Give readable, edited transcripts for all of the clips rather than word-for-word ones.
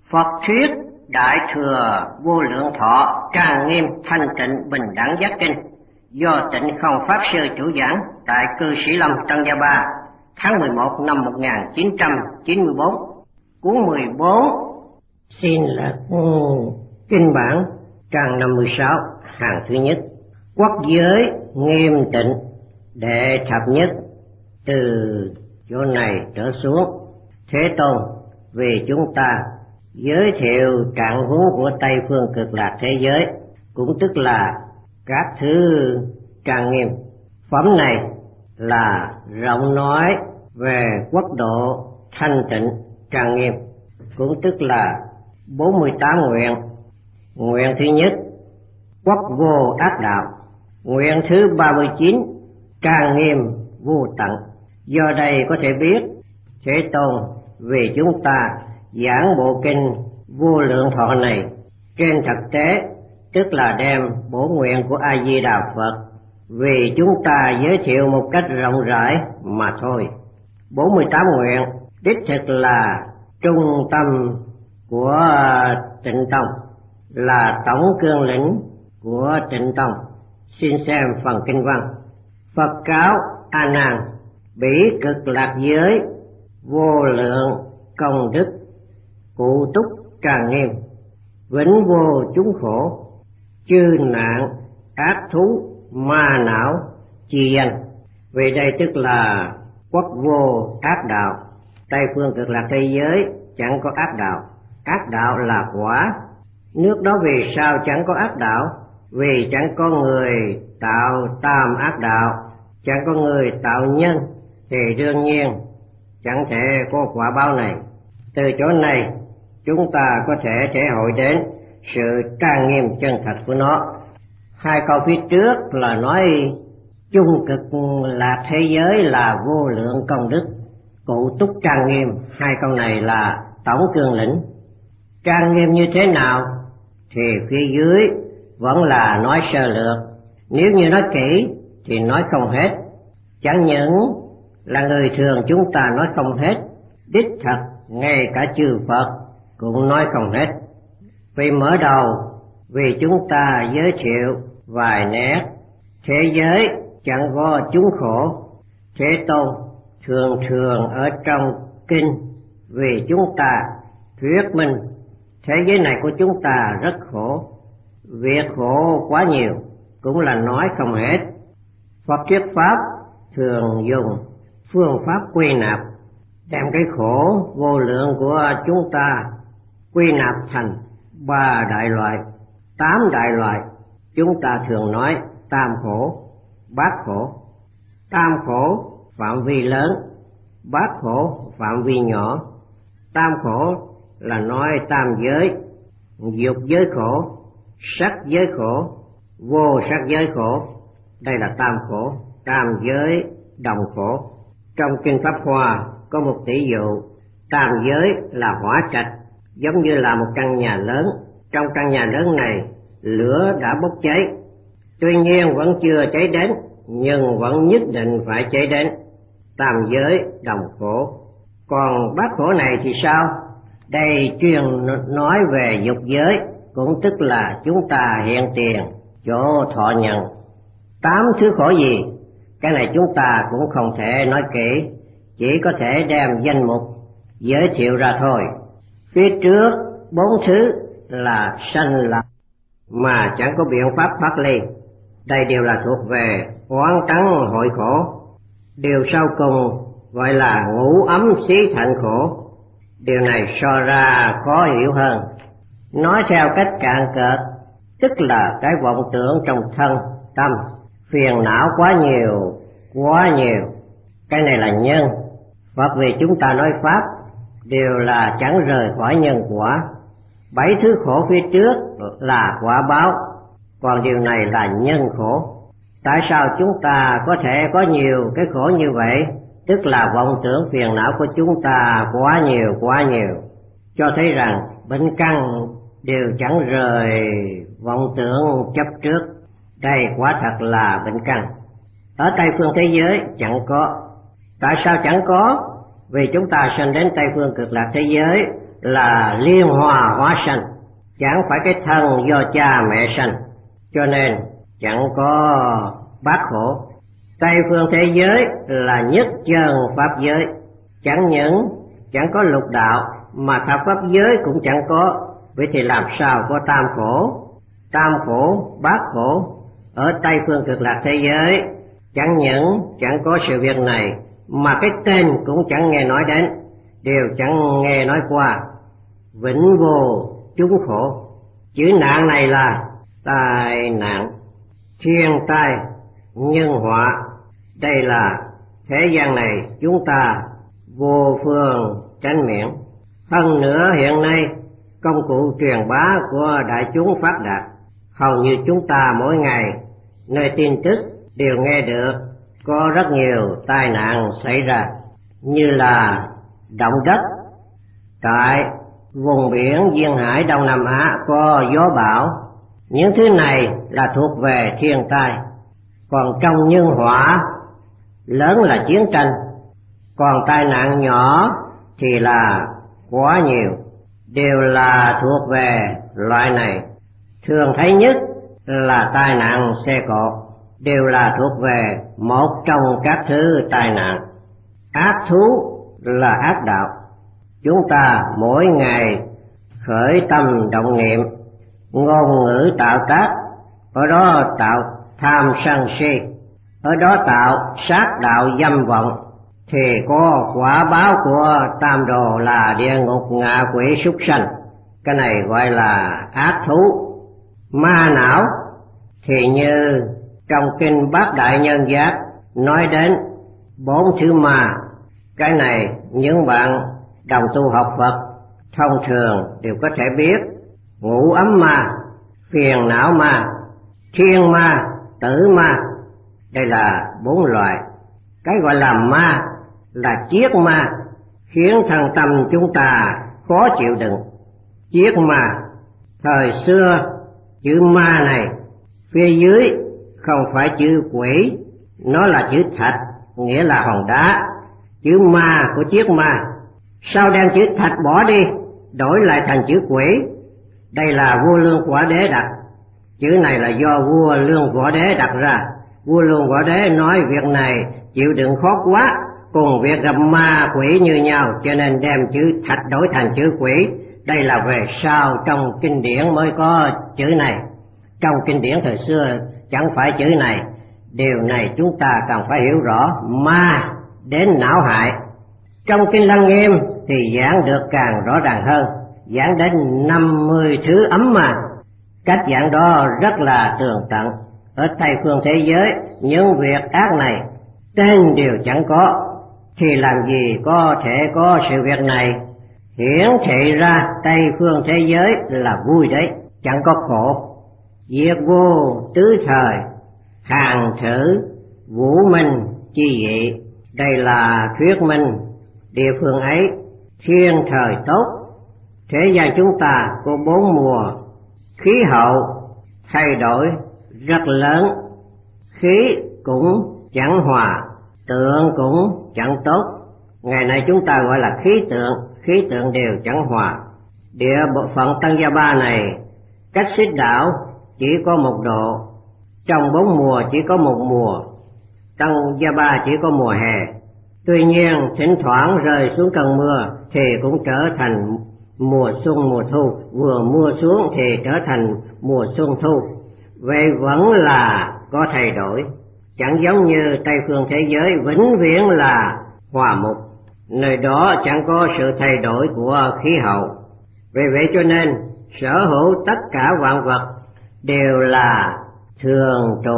Phật thuyết Đại Thừa Vô Lượng Thọ Trang Nghiêm Thanh Tịnh Bình Đẳng Giác Kinh do Tịnh Không Pháp Sư chủ giảng tại Cư Sĩ Lâm Tân Gia Ba tháng 11 năm 1994. Cuốn 14 xin là kinh bản trang 56 hàng thứ nhất. Quốc giới nghiêm tịnh đệ thập nhất. Từ chỗ này trở xuống, Thế Tôn vì chúng ta giới thiệu trạng huống của Tây Phương Cực Lạc thế giới, cũng tức là các thứ trang nghiêm. Phẩm này là rộng nói về quốc độ thanh tịnh trang nghiêm, cũng tức là 48 nguyện. Nguyện thứ nhất, quốc vô ác đạo. Nguyện thứ 39, trang nghiêm vô tận. Do đây có thể biết Thế Tôn vì chúng ta giảng bộ kinh Vô Lượng Thọ này trên thực tế tức là đem bổ nguyện của A Di Đà Phật vì chúng ta giới thiệu một cách rộng rãi mà thôi. 48 nguyện đích thực là trung tâm của Tịnh Tông, là tổng cương lĩnh của Tịnh Tông. Xin xem phần kinh văn. Phật cáo A Nan, bỉ cực lạc giới vô lượng công đức, cụ túc trang nghiêm, vĩnh vô chúng khổ, chư nạn ác thú ma não chi danh. Vì đây tức là quốc vô ác đạo. Tây phương cực lạc thế giới chẳng có ác đạo. Ác đạo là quả. Nước đó vì sao chẳng có ác đạo? Vì chẳng có người tạo tam ác đạo, chẳng có người tạo nhân, thì đương nhiên chẳng thể có quả báo này. Từ chỗ này chúng ta có thể thể hội đến sự trang nghiêm chân thật của nó. Hai câu phía trước là nói chung cực lạc thế giới là vô lượng công đức, cụ túc trang nghiêm. Hai câu này là tổng cương lĩnh. Trang nghiêm như thế nào thì phía dưới vẫn là nói sơ lược. Nếu như nói kỹ thì nói không hết. Chẳng những là người thường chúng ta nói không hết, đích thật ngay cả chư Phật cũng nói không hết. Vì mở đầu vì chúng ta giới thiệu vài nét thế giới chẳng có chúng khổ. Thế Tôn thường thường ở trong kinh vì chúng ta thuyết minh thế giới này của chúng ta rất khổ, việc khổ quá nhiều cũng là nói không hết. Phật thuyết pháp thường dùng phương pháp quy nạp, đem cái khổ vô lượng của chúng ta quy nạp thành 3 đại loại, 8 đại loại. Chúng ta thường nói tam khổ, bát khổ. Tam khổ phạm vi lớn, bát khổ phạm vi nhỏ. Tam khổ là nói tam giới: dục giới khổ, sắc giới khổ, vô sắc giới khổ. Đây là tam khổ, tam giới đồng khổ. Trong kinh Pháp Hoa có một tỷ dụ, tam giới là hỏa trạch, giống như là một căn nhà lớn. Trong căn nhà lớn này lửa đã bốc cháy, tuy nhiên vẫn chưa cháy đến, nhưng vẫn nhất định phải cháy đến. Tam giới đồng khổ. Còn bát khổ này thì sao? Đây chuyên nói về dục giới, cũng tức là chúng ta hiện tiền chỗ thọ nhận. 8 thứ khổ gì? Cái này chúng ta cũng không thể nói kỹ, chỉ có thể đem danh mục giới thiệu ra thôi. Phía trước 4 thứ là sanh lập mà chẳng có biện pháp thoát ly. Đây đều là thuộc về oán tắng hội khổ. Điều sau cùng gọi là ngũ ấm xí thạnh khổ. Điều này so ra khó hiểu hơn. Nói theo cách cạn cợt, tức là cái vọng tưởng trong thân tâm, phiền não quá nhiều. Cái này là nhân. Phật vì chúng ta nói pháp đều là chẳng rời khỏi nhân quả. 7 thứ khổ phía trước là quả báo, còn điều này là nhân khổ. Tại sao chúng ta có thể có nhiều cái khổ như vậy? Tức là vọng tưởng phiền não của chúng ta quá nhiều, cho thấy rằng bệnh căn đều chẳng rời vọng tưởng chấp trước. Đây quả thật là bệnh căn. Ở Tây phương thế giới chẳng có. Tại sao chẳng có? Vì chúng ta sinh đến Tây phương cực lạc thế giới là liên hòa hóa sanh, chẳng phải cái thân do cha mẹ sanh, cho nên chẳng có bát khổ. Tây phương thế giới là nhất chân pháp giới, chẳng những chẳng có lục đạo mà thập pháp giới cũng chẳng có. Vậy thì làm sao có tam khổ? Tam khổ, bát khổ ở Tây phương cực lạc thế giới chẳng những chẳng có sự việc này mà cái tên cũng chẳng nghe nói đến, đều chẳng nghe nói qua. Vĩnh vô chúng khổ, chữ nạn này là tai nạn, thiên tai, nhân họa. Đây là thế gian này chúng ta vô phương tránh miễn. Hơn nữa hiện nay công cụ truyền bá của đại chúng phát đạt, hầu như chúng ta mỗi ngày nơi tin tức đều nghe được có rất nhiều tai nạn xảy ra, như là động đất tại vùng biển duyên hải Đông Nam Á, có gió bão. Những thứ này là thuộc về thiên tai. Còn trong nhân họa lớn là chiến tranh, còn tai nạn nhỏ thì là quá nhiều, đều là thuộc về loại này. Thường thấy nhất là tai nạn xe cộ, đều là thuộc về một trong các thứ tai nạn. Ác thú là ác đạo. Chúng ta mỗi ngày khởi tâm động niệm, ngôn ngữ tạo tác, ở đó tạo tham sân si, ở đó tạo sát đạo dâm vọng, thì có quả báo của tam đồ là địa ngục, ngạ quỷ, súc sanh. Cái này gọi là ác thú. Ma não thì như trong kinh Bát Đại Nhân Giác nói đến 4 thứ ma. Cái này những bạn đồng tu học Phật thông thường đều có thể biết: ngũ ấm ma, phiền não ma, thiên ma, tử ma. Đây là 4 loại. Cái gọi là ma là chiết ma, khiến thân tâm chúng ta khó chịu đựng. Chiết ma, thời xưa chữ ma này phía dưới không phải chữ quỷ, nó là chữ thạch, nghĩa là hòn đá. Chữ ma của chiết ma, sau đem chữ thạch bỏ đi, đổi lại thành chữ quỷ. Đây là vua Lương Quả Đế đặt. Chữ này là do vua Lương Võ Đế đặt ra. Vua Lương Võ Đế nói việc này chịu đựng khó quá, cùng việc gặp ma quỷ như nhau, cho nên đem chữ thạch đổi thành chữ quỷ. Đây là về sau trong kinh điển mới có chữ này, trong kinh điển thời xưa chẳng phải chữ này. Điều này chúng ta cần phải hiểu rõ. Ma đến não hại. Trong kinh Lăng Nghiêm thì giảng được càng rõ ràng hơn, giảng đến 50 thứ ấm ma. Cách giảng đó rất là tường tận. Ở Tây phương thế giới, những việc ác này tên đều chẳng có, thì làm gì có thể có sự việc này. Hiển thị ra Tây phương thế giới là vui đấy, chẳng có khổ. Diệt vô tứ thời, hàng thử vũ minh chi dị. Đây là thuyết minh địa phương ấy thiên thời tốt. Thế gian chúng ta có 4 mùa, khí hậu thay đổi rất lớn, khí cũng chẳng hòa, tượng cũng chẳng tốt. Ngày nay chúng ta gọi là khí tượng đều chẳng hòa. Địa bộ phận Tăng Gia Ba này cách xích đảo chỉ có 1 độ, trong 4 mùa chỉ có 1 mùa. Tăng Gia Ba chỉ có mùa hè. Tuy nhiên thỉnh thoảng rơi xuống cơn mưa thì cũng trở thành mùa xuân mùa thu, vừa mưa xuống thì trở thành mùa xuân thu. Vậy vẫn là có thay đổi, chẳng giống như Tây phương thế giới vĩnh viễn là hòa mục. Nơi đó chẳng có sự thay đổi của khí hậu. Vì vậy cho nên sở hữu tất cả vạn vật đều là thường trụ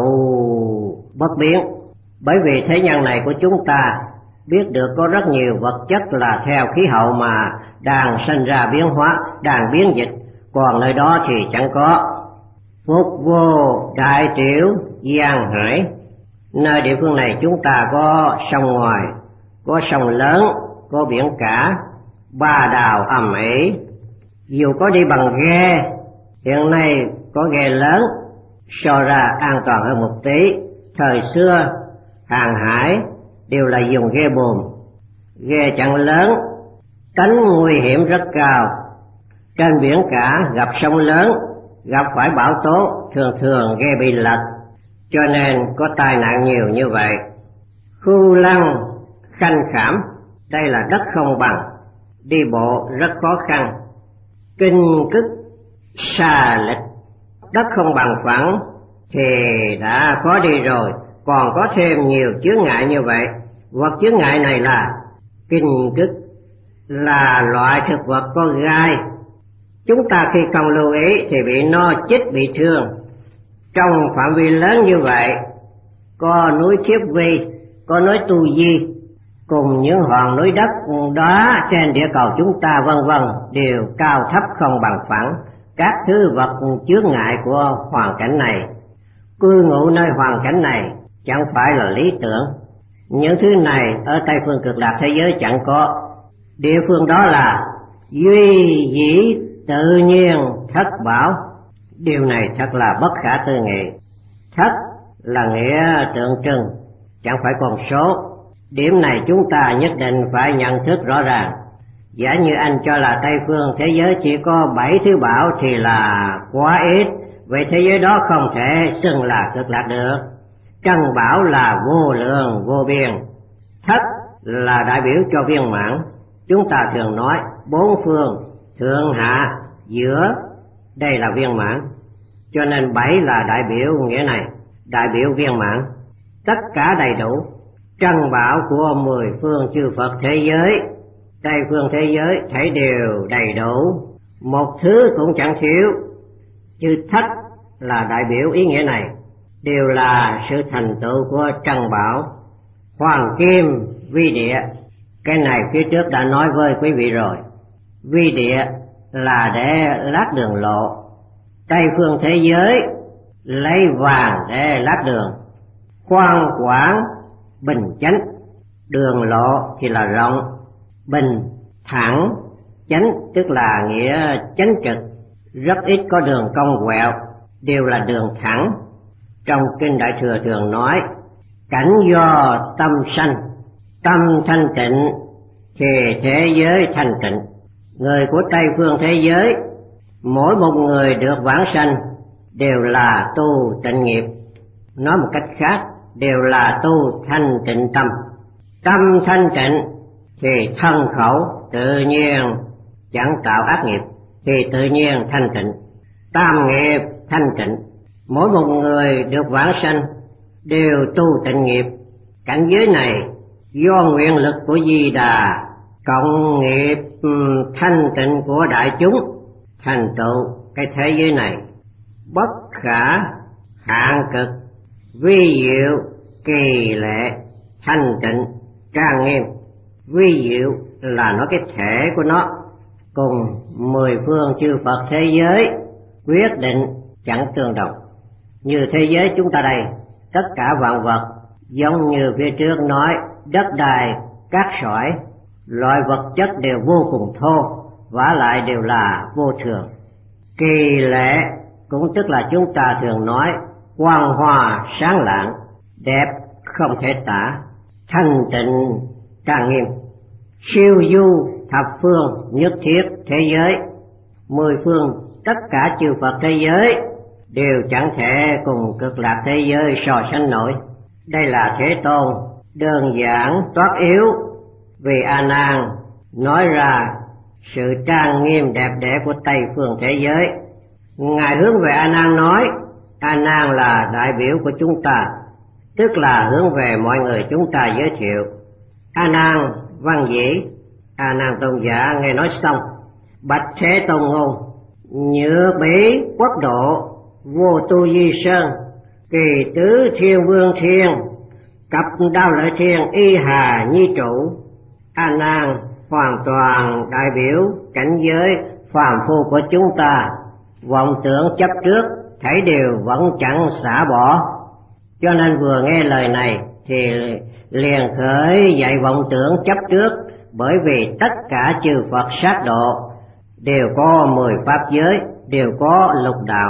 bất biến. Bởi vì thế gian này của chúng ta biết được có rất nhiều vật chất là theo khí hậu mà đang sinh ra biến hóa, đang biến dịch, còn nơi đó thì chẳng có. Phúc vô đại triểu giang hải. Nơi địa phương này chúng ta có sông ngoài, có sông lớn, có biển cả, 3 đào ầm ĩ. Dù có đi bằng ghe, hiện nay có ghe lớn so ra an toàn hơn một tí. Thời xưa hàng hải đều là dùng ghe buồm, ghe chặng lớn, Tánh nguy hiểm rất cao. Trên biển cả gặp sông lớn, gặp phải bão tố thường thường gây bị lật, cho nên có tai nạn nhiều như vậy. Khu lăng khanh khảm, đây là đất không bằng, đi bộ rất khó khăn. Kinh cức xa lịch, đất không bằng phẳng thì đã khó đi rồi, còn có thêm nhiều chướng ngại như vậy. Vật chướng ngại này là kinh cức, là loại thực vật có gai. Chúng ta khi không lưu ý thì bị nó chích bị thương. Trong phạm vi lớn như vậy, có núi Thiếp Vi, có núi Tu Di, cùng những hòn núi đất đó trên địa cầu chúng ta vân vân đều cao thấp không bằng phẳng. Các thứ vật chướng ngại của hoàn cảnh này, cư ngụ nơi hoàn cảnh này chẳng phải là lý tưởng. Những thứ này ở Tây phương cực lạc thế giới chẳng có. Địa phương đó là duy dĩ tự nhiên thất bảo. Điều này thật là bất khả tư nghị. Thất là nghĩa tượng trưng, chẳng phải con số. Điểm này chúng ta nhất định phải nhận thức rõ ràng. Giả như anh cho là Tây phương thế giới chỉ có 7 thứ bảo thì là quá ít. Vậy thế giới đó không thể xưng là cực lạc được. Trần bảo là vô lượng vô biên. Thất là đại biểu cho viên mãn. Chúng ta thường nói 4 phương, thượng hạ, giữa, đây là viên mãn. Cho nên 7 là đại biểu nghĩa này, đại biểu viên mãn. Tất cả đầy đủ. Trân bảo của 10 phương chư Phật thế giới, Tây phương thế giới thấy đều đầy đủ, một thứ cũng chẳng thiếu. Chữ thất là đại biểu ý nghĩa này, đều là sự thành tựu của trân bảo. Hoàng kim vi địa, cái này phía trước đã nói với quý vị rồi. Vi địa là để lát đường lộ. Tây phương thế giới lấy vàng để lát đường. Khoan quảng bình chánh, đường lộ thì là rộng, bình thẳng, chánh tức là nghĩa chánh trực, rất ít có đường cong quẹo, đều là đường thẳng. Trong kinh Đại Thừa thường nói cảnh do tâm sanh, tâm thanh tịnh thì thế giới thanh tịnh. Người của Tây phương thế giới, mỗi một người được vãng sanh đều là tu tịnh nghiệp. Nói một cách khác, đều là tu thanh tịnh tâm. Tâm thanh tịnh thì thân khẩu tự nhiên chẳng tạo ác nghiệp, thì tự nhiên thanh tịnh. Tam nghiệp thanh tịnh, mỗi một người được vãng sanh đều tu tịnh nghiệp. Cảnh giới này do nguyện lực của Di Đà cộng nghiệp thanh tịnh của đại chúng thành tựu cái thế giới này bất khả hạn cực, vi diệu kỳ lệ, thanh tịnh trang nghiêm. Vi diệu là nói cái thể của nó, cùng 10 phương chư Phật thế giới quyết định chẳng tương đồng. Như thế giới chúng ta đây, tất cả vạn vật giống như phía trước nói, đất đai, cát sỏi, loại vật chất đều vô cùng thô, vả lại đều là vô thường. Kỳ lệ cũng tức là chúng ta thường nói quang hoa sáng lạng, đẹp không thể tả, thanh tịnh trang nghiêm. Siêu du thập phương nhất thiết thế giới, 10 phương tất cả chư Phật thế giới đều chẳng thể cùng cực lạc thế giới so sánh nổi. Đây là Thế Tôn đơn giản toát yếu vì A Nan nói ra sự trang nghiêm đẹp đẽ của Tây phương thế giới. Ngài hướng về A Nan nói, A Nan là đại biểu của chúng ta, tức là hướng về mọi người chúng ta giới thiệu. A Nan văn dĩ, A Nan tôn giả nghe nói xong, bạch Thế Tôn ngôn: nhựa bỉ quốc độ, vô tu di sơn, kỳ tứ thiên vương thiên, cập đao lợi thiên, y hà nhi trụ. A Nan hoàn toàn đại biểu cảnh giới phàm phu của chúng ta, vọng tưởng chấp trước thảy đều vẫn chẳng xả bỏ. Cho nên vừa nghe lời này thì liền khởi dậy vọng tưởng chấp trước, bởi vì tất cả chư Phật sát độ đều có 10 pháp giới, đều có lục đạo.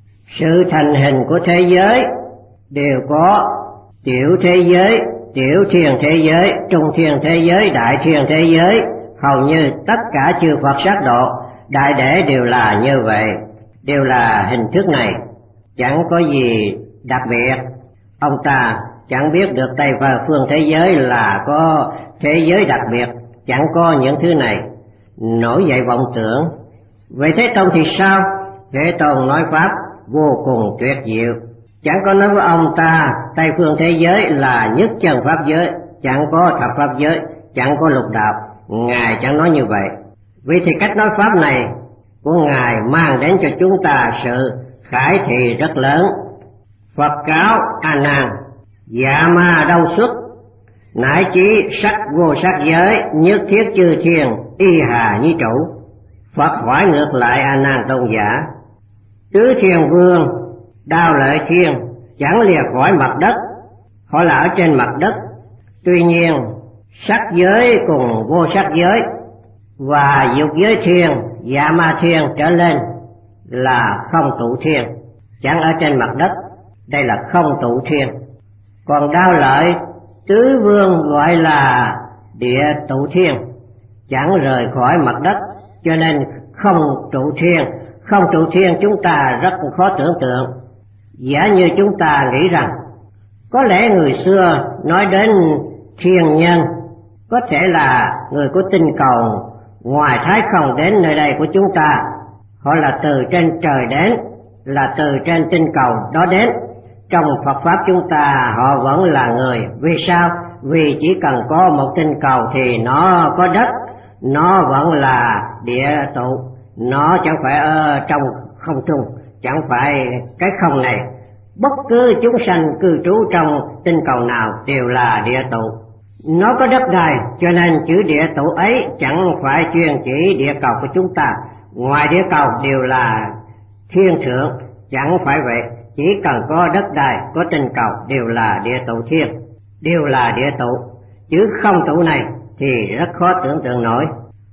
Sự thành hình của thế giới đều có tiểu thế giới, tiểu thiên thế giới, trung thiên thế giới, đại thiên thế giới, hầu như tất cả chư Phật sát độ, đại để đều là như vậy, đều là hình thức này, chẳng có gì đặc biệt. Ông ta chẳng biết được Tây phương thế giới là có thế giới đặc biệt, chẳng có những thứ này, nổi dậy vọng tưởng. Vậy Thế Tôn thì sao? Thế Tôn nói pháp vô cùng tuyệt diệu, chẳng có nói với ông ta Tây phương thế giới là nhất chân pháp giới, chẳng có thập pháp giới, chẳng có lục đạo. Ngài chẳng nói như vậy. Vì thì cách nói pháp này của Ngài mang đến cho chúng ta sự khải thị rất lớn. Phật cáo A Nan, dạ ma đâu xuất, nãi chí sắc vô sắc giới, nhất thiết chư thiên y hà nhi trụ. Phật hỏi ngược lại A Nan tôn giả, tứ thiên vương Đao Lợi Thiên chẳng lìa khỏi mặt đất, họ là ở trên mặt đất. Tuy nhiên sắc giới cùng vô sắc giới và dục giới thiên, dạ ma thiên trở lên là không tụ thiên, chẳng ở trên mặt đất, đây là không tụ thiên. Còn Đao Lợi tứ vương gọi là địa tụ thiên, chẳng rời khỏi mặt đất, cho nên không trụ thiên. Không trụ thiên chúng ta rất khó tưởng tượng. Giả như chúng ta nghĩ rằng có lẽ người xưa nói đến thiên nhân có thể là người của tinh cầu ngoài thái không đến nơi đây của chúng ta, họ là từ trên trời đến, là từ trên tinh cầu đó đến. Trong Phật pháp chúng ta họ vẫn là người. Vì sao? Vì chỉ cần có một tinh cầu thì nó có đất, nó vẫn là địa tụ, nó chẳng phải ở trong không trung, chẳng phải cái không này. Bất cứ chúng sanh cư trú trong tinh cầu nào đều là địa tụ, nó có đất đai, cho nên chữ địa tụ ấy chẳng phải chuyên chỉ địa cầu của chúng ta. Ngoài địa cầu đều là thiên thượng, chẳng phải vậy. Chỉ cần có đất đai, có tinh cầu đều là địa tụ thiên, đều là địa tụ. Chữ không tụ này thì rất khó tưởng tượng nổi.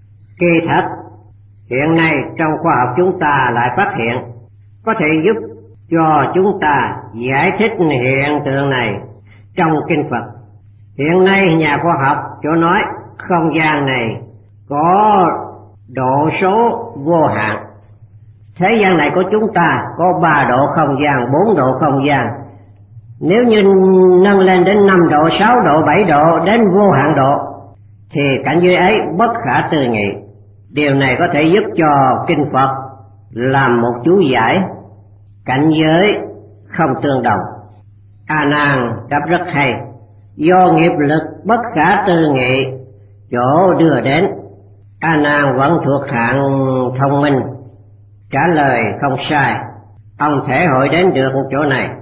Kỳ thật hiện nay trong khoa học chúng ta lại phát hiện có thể giúp cho chúng ta giải thích hiện tượng này trong kinh Phật. Hiện nay nhà khoa học cho nói không gian này có độ số vô hạn. Thế gian này của chúng ta có 3 độ không gian, 4 độ không gian. Nếu như nâng lên đến 5 độ, 6 độ, 7 độ, đến vô hạn độ, thì cảnh giới ấy bất khả tư nghị. Điều này có thể giúp cho kinh Phật làm một chú giải. Cảnh giới không tương đồng. A Nan đáp rất hay. Do nghiệp lực bất khả tư nghị chỗ đưa đến. A Nan vẫn thuộc hạng thông minh, trả lời không sai. Ông thể hội đến được chỗ này.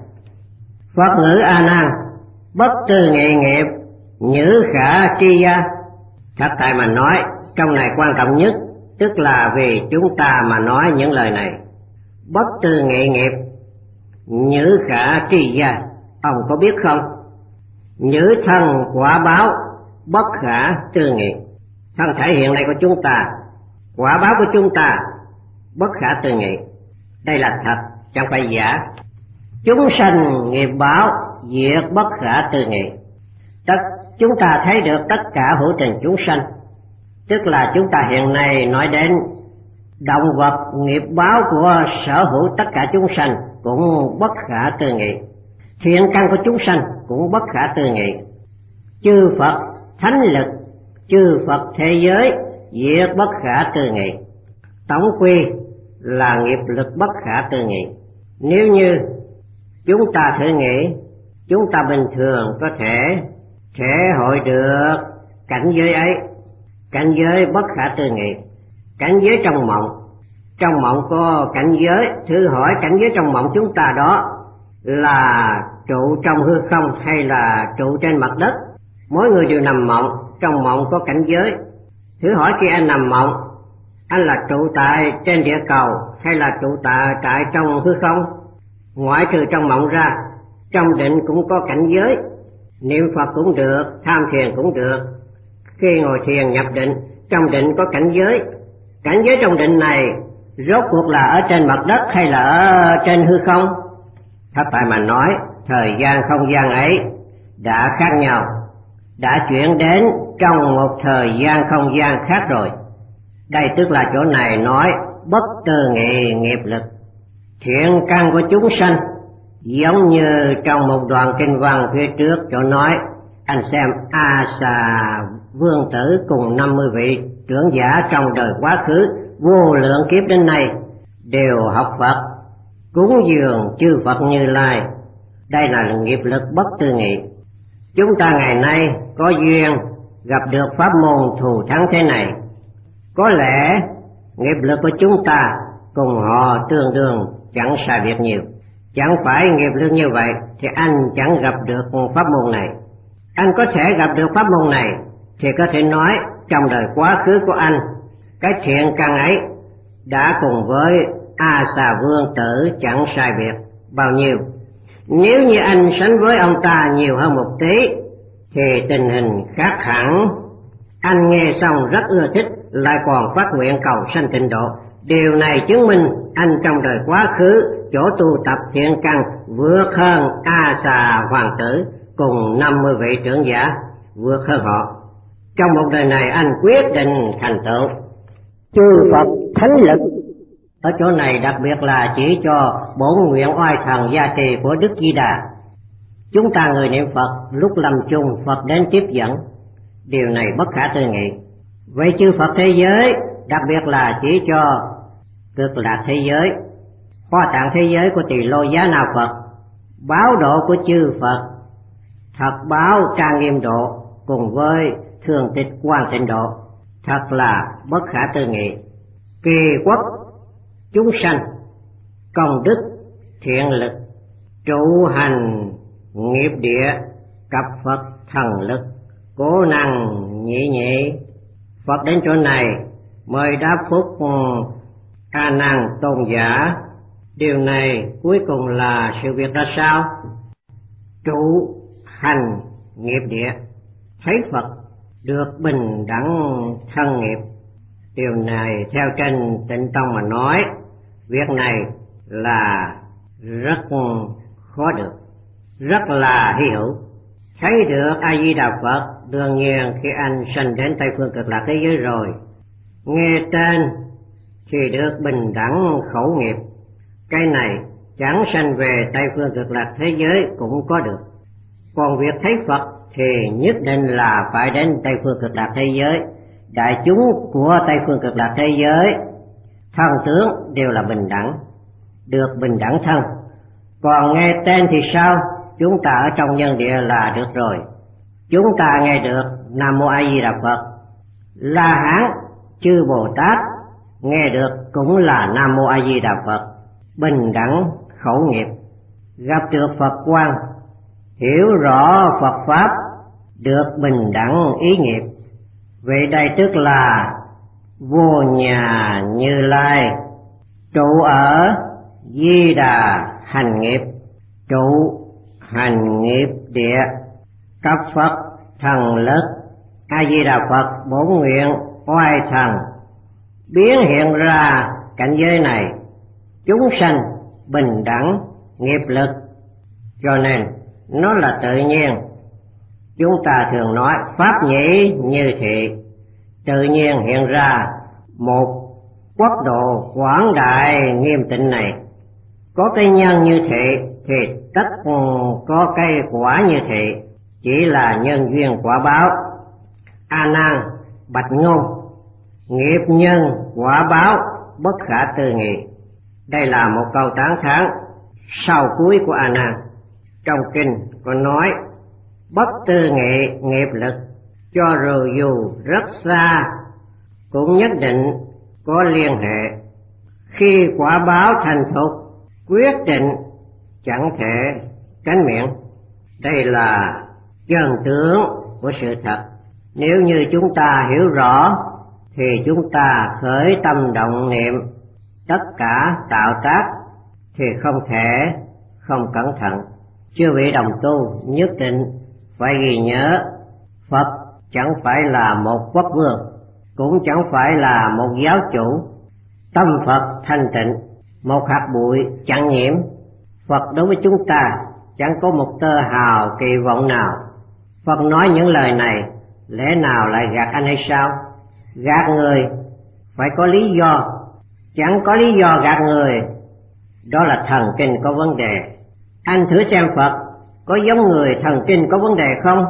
Phật ngữ A Nan, bất tư nghị nghiệp nhữ khả tri gia. Thật tại mà nói, trong này quan trọng nhất, tức là vì chúng ta mà nói những lời này. Bất tư nghị nghiệp nhữ khả tri gia, ông có biết không? Nhữ thân quả báo bất khả tư nghị. Thân thể hiện nay của chúng ta, quả báo của chúng ta bất khả tư nghị. Đây là thật, chẳng phải giả. Chúng sanh nghiệp báo diệt bất khả tư nghị. Chúng ta thấy được tất cả hữu tình chúng sanh, tức là chúng ta hiện nay nói đến động vật, nghiệp báo của sở hữu tất cả chúng sanh cũng bất khả tư nghị. Thiện căn của chúng sanh cũng bất khả tư nghị. Chư Phật thánh lực, chư Phật thế giới diệt bất khả tư nghị. Tổng quy là nghiệp lực bất khả tư nghị. Nếu như chúng ta thử nghĩ, chúng ta bình thường có thể thể hội được cảnh giới ấy, cảnh giới bất khả tư nghị. Cảnh giới trong mộng có cảnh giới. Thử hỏi cảnh giới trong mộng chúng ta đó là trụ trong hư không hay là trụ trên mặt đất? Mỗi người đều nằm mộng, trong mộng có cảnh giới. Thử hỏi khi anh nằm mộng, anh là trụ tại trên địa cầu hay là trụ tại trong hư không? Ngoại trừ trong mộng ra, trong định cũng có cảnh giới. Niệm Phật cũng được, tham thiền cũng được. Khi ngồi thiền nhập định, trong định có cảnh giới. Cảnh giới trong định này rốt cuộc là ở trên mặt đất hay là ở trên hư không? Thật tại mà nói, thời gian không gian ấy đã khác nhau, đã chuyển đến trong một thời gian không gian khác rồi. Đây tức là chỗ này nói bất tư nghị nghiệp lực. Thiện căn của chúng sanh giống như trong một đoạn kinh văn phía trước chỗ nói, anh xem A Xà Vương Tử cùng 50 vị trưởng giả trong đời quá khứ vô lượng kiếp đến nay đều học Phật, cúng dường chư Phật Như Lai. Đây là nghiệp lực bất tư nghị. Chúng ta ngày nay có duyên gặp được pháp môn thù thắng thế này, có lẽ nghiệp lực của chúng ta cùng họ tương đương, chẳng sai biệt nhiều. Chẳng phải nghiệp lực như vậy thì anh chẳng gặp được pháp môn này. Anh có thể gặp được pháp môn này thì có thể nói trong đời quá khứ của anh, cái thiện căn ấy đã cùng với A Xà Vương Tử chẳng sai biệt bao nhiêu. Nếu như anh sánh với ông ta nhiều hơn một tí thì tình hình khác hẳn. Anh nghe xong rất ưa thích, lại còn phát nguyện cầu sanh tịnh độ. Điều này chứng minh anh trong đời quá khứ chỗ tu tập thiện căn vượt hơn A Xà Hoàng Tử cùng 50 vị trưởng giả, vượt hơn họ. Trong một đời này anh quyết định thành tựu chư Phật thánh lực. Ở chỗ này đặc biệt là chỉ cho bổn nguyện oai thần gia trì của Đức Di Đà. Chúng ta người niệm Phật lúc lâm chung Phật đến tiếp dẫn, điều này bất khả tư nghị. Vậy chư Phật thế giới đặc biệt là chỉ cho Cực Lạc thế giới, Hoa Tạng thế giới của Tỳ Lô Giá Na Phật, báo độ của chư Phật, thật báo trang nghiêm độ cùng với thường tịch quan tịnh độ, thật là bất khả tư nghị. Kỳ quốc chúng sanh, công đức thiện lực, trụ hành nghiệp địa, cập Phật thần lực, cố năng nhị nhị. Phật đến chỗ này mời đáp phúc A Nan tôn giả. Điều này cuối cùng là sự việc ra sao? Trụ hành nghiệp địa, thấy Phật được bình đẳng thân nghiệp. Điều này theo trên Tịnh Tông mà nói, việc này là rất khó được, rất là hy hữu. Thấy được A Di Đà Phật, đương nhiên khi anh sanh đến Tây phương Cực Lạc thế giới rồi, nghe tên thì được bình đẳng khẩu nghiệp. Cái này chẳng sanh về Tây phương Cực Lạc thế giới cũng có được. Còn việc thấy Phật thì nhất định là phải đến Tây phương Cực Lạc thế giới. Đại chúng của Tây phương Cực Lạc thế giới thân tướng đều là bình đẳng, được bình đẳng thân. Còn nghe tên thì sao? Chúng ta ở trong nhân địa là được rồi. Chúng ta nghe được Nam Mô A Di Đà Phật, La Hán chư Bồ Tát nghe được cũng là Nam Mô A Di Đà Phật, bình đẳng khẩu nghiệp. Gặp được Phật quang, hiểu rõ Phật pháp, được bình đẳng ý nghiệp. Vậy đây tức là vô nhà Như Lai, trụ ở Di Đà hành nghiệp, trụ hành nghiệp địa, cấp Phật thần lực. A Di Đà Phật bổn nguyện oai thần biến hiện ra cảnh giới này, chúng sanh bình đẳng nghiệp lực, cho nên nó là tự nhiên. Chúng ta thường nói pháp nhĩ như thị, tự nhiên hiện ra một quốc độ quảng đại nghiêm tịnh này. Có cái nhân như thị thì tất có cái quả như thị, chỉ là nhân duyên quả báo. A Nan bạch ngôn, nghiệp nhân quả báo bất khả tư nghị. Đây là một câu tán thán sau cuối của A Nan. Trong kinh có nói bất tư nghị nghiệp lực, cho dù rất xa cũng nhất định có liên hệ. Khi quả báo thành thục, quyết định chẳng thể tránh miệng. Đây là chân tướng của sự thật. Nếu như chúng ta hiểu rõ thì chúng ta khởi tâm động niệm, tất cả tạo tác thì không thể không cẩn thận. Chư vị đồng tu nhất định phải ghi nhớ, Phật chẳng phải là một quốc vương, cũng chẳng phải là một giáo chủ. Tâm Phật thanh tịnh, một hạt bụi chẳng nhiễm. Phật đối với chúng ta chẳng có một tơ hào kỳ vọng nào. Phật nói những lời này lẽ nào lại gạt anh hay sao? Gạt người phải có lý do, chẳng có lý do gạt người, đó là thần kinh có vấn đề. Anh thử xem Phật có giống người thần kinh có vấn đề không?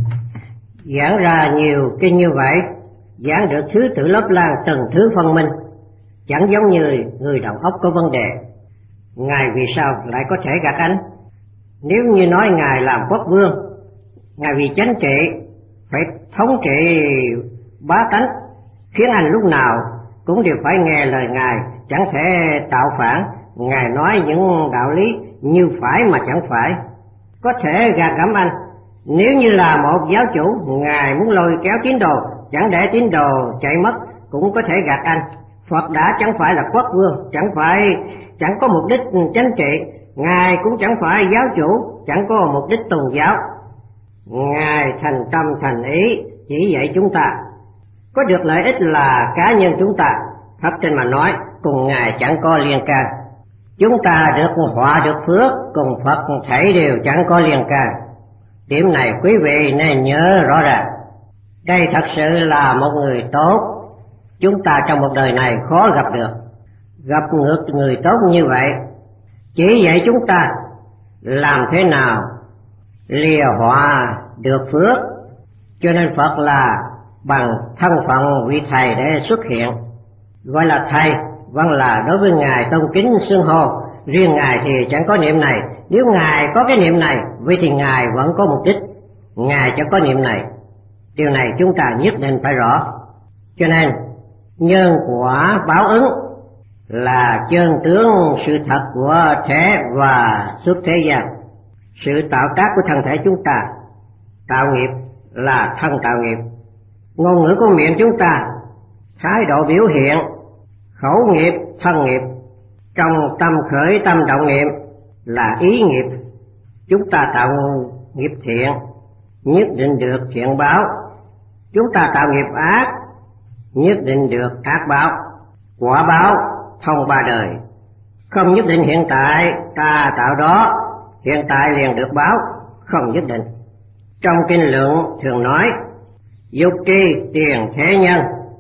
Giảng ra nhiều kinh như vậy, giảng được thứ tự lớp lang từng thứ phân minh, chẳng giống như người đầu óc có vấn đề. Ngài vì sao lại có thể gạt anh? Nếu như nói Ngài làm quốc vương, Ngài vì chánh trị phải thống trị bá tánh, khiến anh lúc nào cũng đều phải nghe lời Ngài, chẳng thể tạo phản. Ngài nói những đạo lý như phải mà chẳng phải, có thể gạt gẫm anh. Nếu như là một giáo chủ, Ngài muốn lôi kéo tín đồ, chẳng để tín đồ chạy mất, cũng có thể gạt anh. Phật đã chẳng phải là quốc vương, chẳng có mục đích chánh trị. Ngài cũng chẳng phải giáo chủ, chẳng có mục đích tôn giáo. Ngài thành tâm thành ý chỉ dạy chúng ta, có được lợi ích là cá nhân chúng ta. Thật tình mà nói, cùng Ngài chẳng có liên can. Chúng ta được họa được phước, cùng Phật thảy đều chẳng có liên can. Điểm này quý vị nên nhớ rõ ràng. Đây thật sự là một người tốt, chúng ta trong một đời này khó gặp được. Gặp ngược người tốt như vậy, chỉ dạy chúng ta làm thế nào lìa họa được phước. Cho nên Phật là bằng thân phận vị thầy để xuất hiện, gọi là thầy, vẫn là đối với Ngài tôn kính xưng hô. Riêng Ngài thì chẳng có niệm này. Nếu Ngài có cái niệm này, vậy thì Ngài vẫn có mục đích. Ngài chẳng có niệm này, điều này chúng ta nhất định phải rõ. Cho nên nhân quả báo ứng là chân tướng sự thật của thế và suốt thế gian. Sự tạo tác của thân thể chúng ta, tạo nghiệp là thân tạo nghiệp. Ngôn ngữ của miệng chúng ta, thái độ biểu hiện, khẩu nghiệp, thân nghiệp. Trong tâm khởi tâm động niệm là ý nghiệp. Chúng ta tạo nghiệp thiện, nhất định được thiện báo. Chúng ta tạo nghiệp ác, nhất định được ác báo. Quả báo thông ba đời, không nhất định hiện tại ta tạo đó, hiện tại liền được báo, không nhất định. Trong kinh luận thường nói, dục tri tiền thế nhân.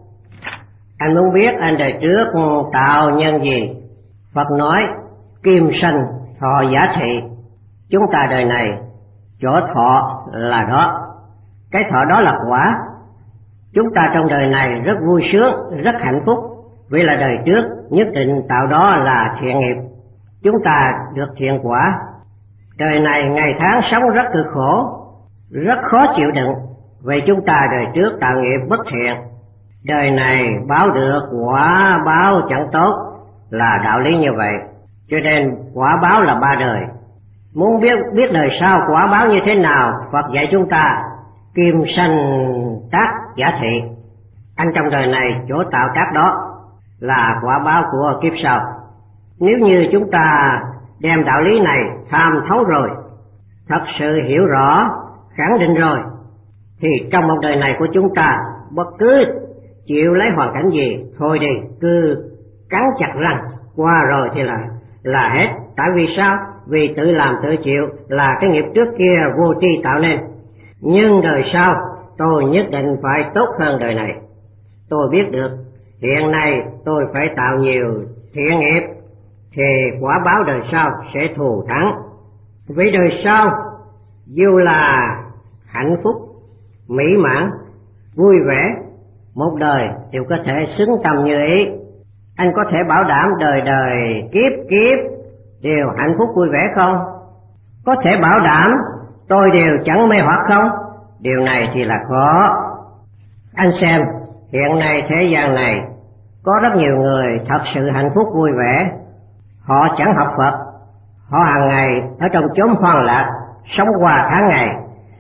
Anh muốn biết anh đời trước tạo nhân gì? Phật nói, kim sanh thọ giả thị. Chúng ta đời này, chỗ thọ là đó, cái thọ đó là quả. Chúng ta trong đời này rất vui sướng, rất hạnh phúc, vì là đời trước nhất định tạo đó là thiện nghiệp. Chúng ta được thiện quả. Đời này ngày tháng sống rất cực khổ, rất khó chịu đựng, vì chúng ta đời trước tạo nghiệp bất thiện. Đời này báo được quả báo chẳng tốt, là đạo lý như vậy. Cho nên quả báo là ba đời. Muốn biết đời sau quả báo như thế nào, Phật dạy chúng ta kim sanh tác giả thị. Anh trong đời này chỗ tạo tác đó là quả báo của kiếp sau. Nếu như chúng ta đem đạo lý này tham thấu rồi, thật sự hiểu rõ, khẳng định rồi, thì trong một đời này của chúng ta, bất cứ chịu lấy hoàn cảnh gì, thôi đi, cứ cắn chặt răng, qua rồi thì là hết. Tại vì sao? Vì tự làm tự chịu, là cái nghiệp trước kia vô tri tạo nên. Nhưng đời sau tôi nhất định phải tốt hơn đời này. Tôi biết được hiện nay tôi phải tạo nhiều thiện nghiệp, thì quả báo đời sau sẽ thù thắng. Vì đời sau dù là hạnh phúc, mỹ mãn, vui vẻ, một đời đều có thể xứng tầm như ý. Anh có thể bảo đảm đời đời kiếp kiếp đều hạnh phúc vui vẻ không? Có thể bảo đảm tôi đều chẳng mê hoặc không? Điều này thì là khó. Anh xem, hiện nay thế gian này có rất nhiều người thật sự hạnh phúc vui vẻ. Họ chẳng học Phật, họ hàng ngày ở trong chốn hoang lạc, sống qua tháng ngày,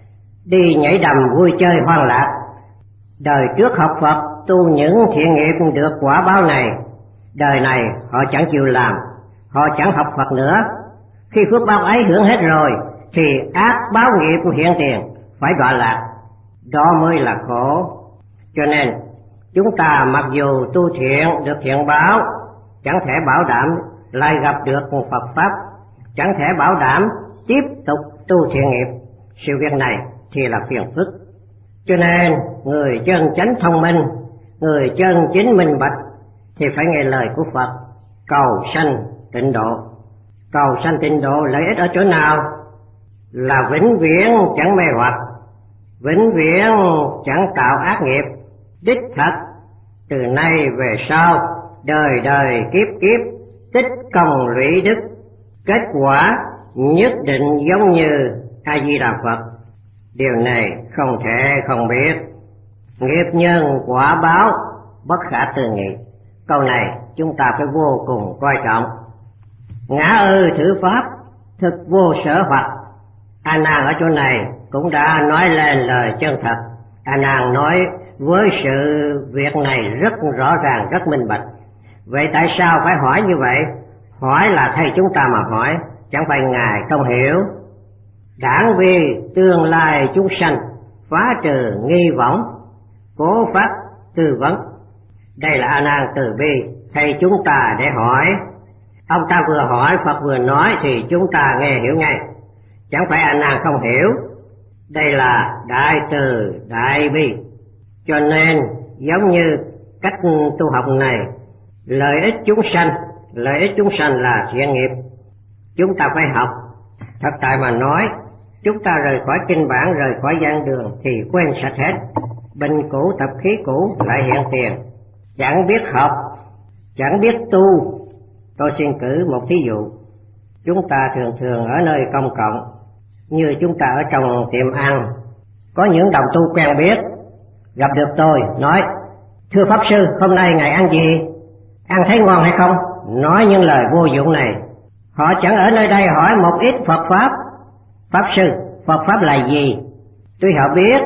đi nhảy đầm vui chơi hoang lạc. Đời trước học Phật, tu những thiện nghiệp được quả báo này, đời này họ chẳng chịu làm, họ chẳng học Phật nữa. Khi phước báo ấy hưởng hết rồi, thì ác báo nghiệp hiện tiền, phải đọa lạc. Đó mới là khổ. Cho nên chúng ta mặc dù tu thiện được thiện báo, chẳng thể bảo đảm lại gặp được Phật Pháp, chẳng thể bảo đảm tiếp tục tu thiện nghiệp. Sự việc này thì là phiền phức. Cho nên người chân chánh thông minh, người chân chính minh bạch thì phải nghe lời của Phật, cầu sanh tịnh độ. Cầu sanh tịnh độ lợi ích ở chỗ nào? Là vĩnh viễn chẳng mê hoặc, vĩnh viễn chẳng tạo ác nghiệp. Đích thật từ nay về sau, đời đời kiếp kiếp tích công lũy đức, kết quả nhất định giống như A Di Đà Phật. Điều này không thể không biết. Nghiệp nhân quả báo bất khả tư nghị. Câu này chúng ta phải vô cùng coi trọng. Ngã thử pháp, thực vô sở hoặc. A Nan ở chỗ này cũng đã nói lên lời chân thật. A Nan nói với sự việc này rất rõ ràng, rất minh bạch. Vậy tại sao phải hỏi như vậy? Hỏi là thầy chúng ta mà hỏi, chẳng phải ngài không hiểu. Đảng vì tương lai chúng sanh, phá trừ nghi võng, cố phát tư vấn. Đây là A Nan từ bi, thầy chúng ta để hỏi. Ông ta vừa hỏi, Phật vừa nói thì chúng ta nghe hiểu ngay. Chẳng phải A Nan không hiểu. Đây là đại từ đại bi. Cho nên giống như cách tu học này, lợi ích chúng sanh, lợi ích chúng sanh là thiện nghiệp. Chúng ta phải học. Thật tại mà nói, chúng ta rời khỏi kinh bản, rời khỏi giảng đường thì quên sạch hết. Bệnh cũ tập khí cũ lại hiện tiền. Chẳng biết học, chẳng biết tu. Tôi xin cử một thí dụ. Chúng ta thường ở nơi công cộng, như chúng ta ở trong tiệm ăn, có những đồng tu quen biết gặp được tôi nói: thưa Pháp Sư, hôm nay ngài ăn gì? Ăn thấy ngon hay không? Nói những lời vô dụng này. Họ chẳng ở nơi đây hỏi một ít Phật Pháp. Pháp Sư, Phật Pháp là gì? Tuy họ biết,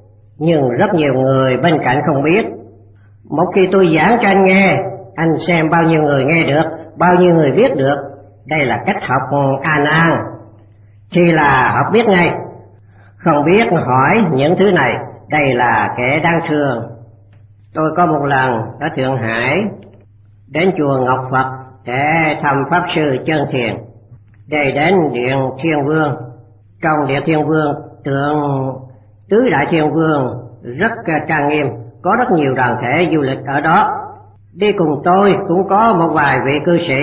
nhưng rất nhiều người bên cạnh không biết. Một khi tôi giảng cho anh nghe, anh xem bao nhiêu người nghe được, bao nhiêu người biết được. Đây là cách học A Nan. Thì là học biết ngay. Không biết hỏi những thứ này, đây là kẻ đáng thương. Tôi có một lần ở Thượng Hải đến chùa Ngọc Phật để thăm Pháp Sư Chân Thiền. Để đến Điện Thiên Vương. Trong Điện Thiên Vương, tượng Tứ Đại Thiên Vương rất trang nghiêm, có rất nhiều đoàn thể du lịch ở đó. Đi cùng tôi cũng có một vài vị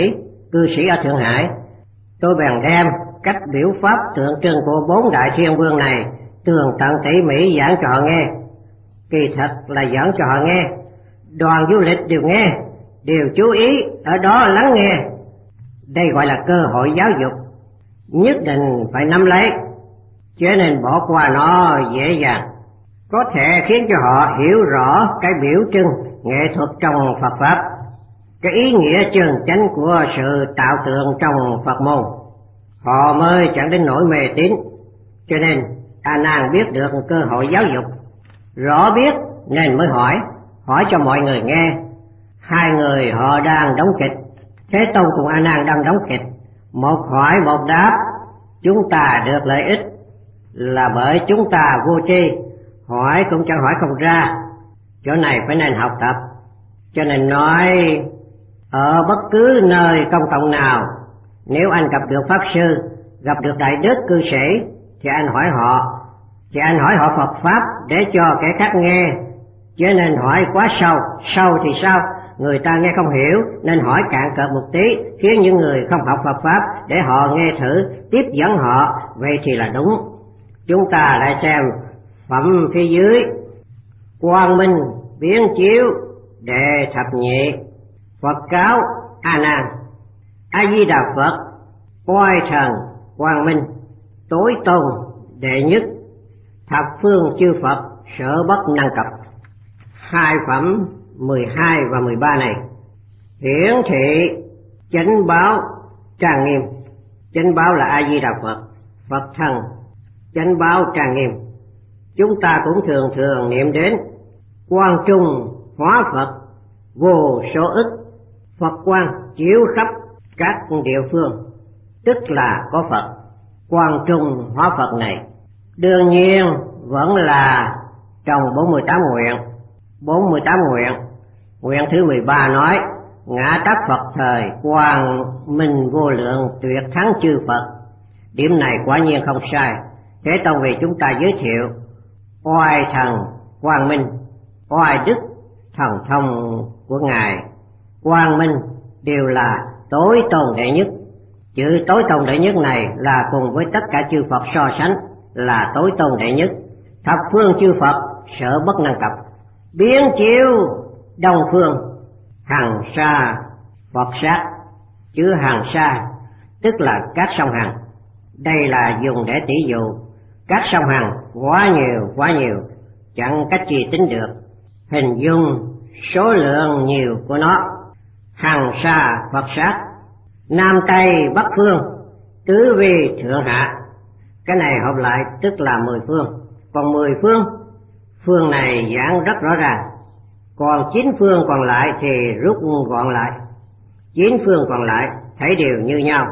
cư sĩ ở Thượng Hải. Tôi bèn đem cách biểu pháp tượng trưng của 4 Đại Thiên Vương này tường tận tỉ mỉ giảng cho họ nghe. Kỳ thật là giảng cho họ nghe. Đoàn du lịch đều nghe, đều chú ý ở đó lắng nghe. Đây gọi là cơ hội giáo dục, nhất định phải nắm lấy, cho nên bỏ qua nó dễ dàng. Có thể khiến cho họ hiểu rõ cái biểu trưng nghệ thuật trong Phật Pháp, cái ý nghĩa chân chánh của sự tạo tượng trong Phật môn. Họ mới chẳng đến nỗi mê tín. Cho nên A Nan biết được cơ hội giáo dục, rõ biết nên mới hỏi cho mọi người nghe. Hai người họ đang đóng kịch, Thế Tông cùng A Nan đang đóng kịch, một hỏi một đáp. Chúng ta được lợi ích là bởi chúng ta vô tri, hỏi cũng chẳng hỏi không ra. Chỗ này phải nên học tập. Cho nên nói ở bất cứ nơi công cộng nào, nếu anh gặp được Pháp Sư, gặp được Đại Đức cư sĩ, thì anh hỏi họ Phật Pháp để cho kẻ khác nghe. Chứ nên hỏi quá sâu thì sao? Người ta nghe không hiểu, nên hỏi cạn cợt một tí, khiến những người không học Phật Pháp để họ nghe thử, tiếp dẫn họ, vậy thì là đúng. Chúng ta lại xem phẩm phía dưới: quang minh biến chiếu đệ thập nhị. Phật cáo A Nan: A Di Đà Phật oai thần quang minh, tối tôn đệ nhất, thập phương chư Phật sở bất năng cập. Hai phẩm 12 và 13 này hiển thị chánh báo trang nghiêm. Chánh báo là A Di Đà Phật, Phật thần, chánh báo trang nghiêm. Chúng ta cũng thường niệm đến quang trung hóa Phật vô số ức, Phật quang chiếu khắp các địa phương, tức là có Phật. Quang trung hóa Phật này đương nhiên vẫn là trong 48 nguyện. 48 nguyện. Nguyện thứ 13 nói: ngã tắc Phật thời quang minh vô lượng tuyệt thắng chư Phật. Điểm này quả nhiên không sai. Thế Tông vì chúng ta giới thiệu oai thần quang minh, oai đức thần thông của Ngài quang minh đều là tối tôn đệ nhất. Chữ tối tôn đệ nhất này là cùng với tất cả chư Phật so sánh là tối tôn đệ nhất. Thập phương chư Phật sở bất năng cập, biến chiếu đông phương, hằng sa Phật sát. Chữ hằng sa tức là các sông Hằng. Đây là dùng để tỉ dụ các sông Hằng quá nhiều, chẳng cách gì tính được, hình dung số lượng nhiều của nó. Hằng sa Phật sát, Nam Tây Bắc Phương, tứ vi thượng hạ. Cái này hợp lại tức là 10 phương. Còn 10 phương này giảng rất rõ ràng. Còn 9 phương còn lại thì rút gọn lại. 9 phương còn lại thấy đều như nhau.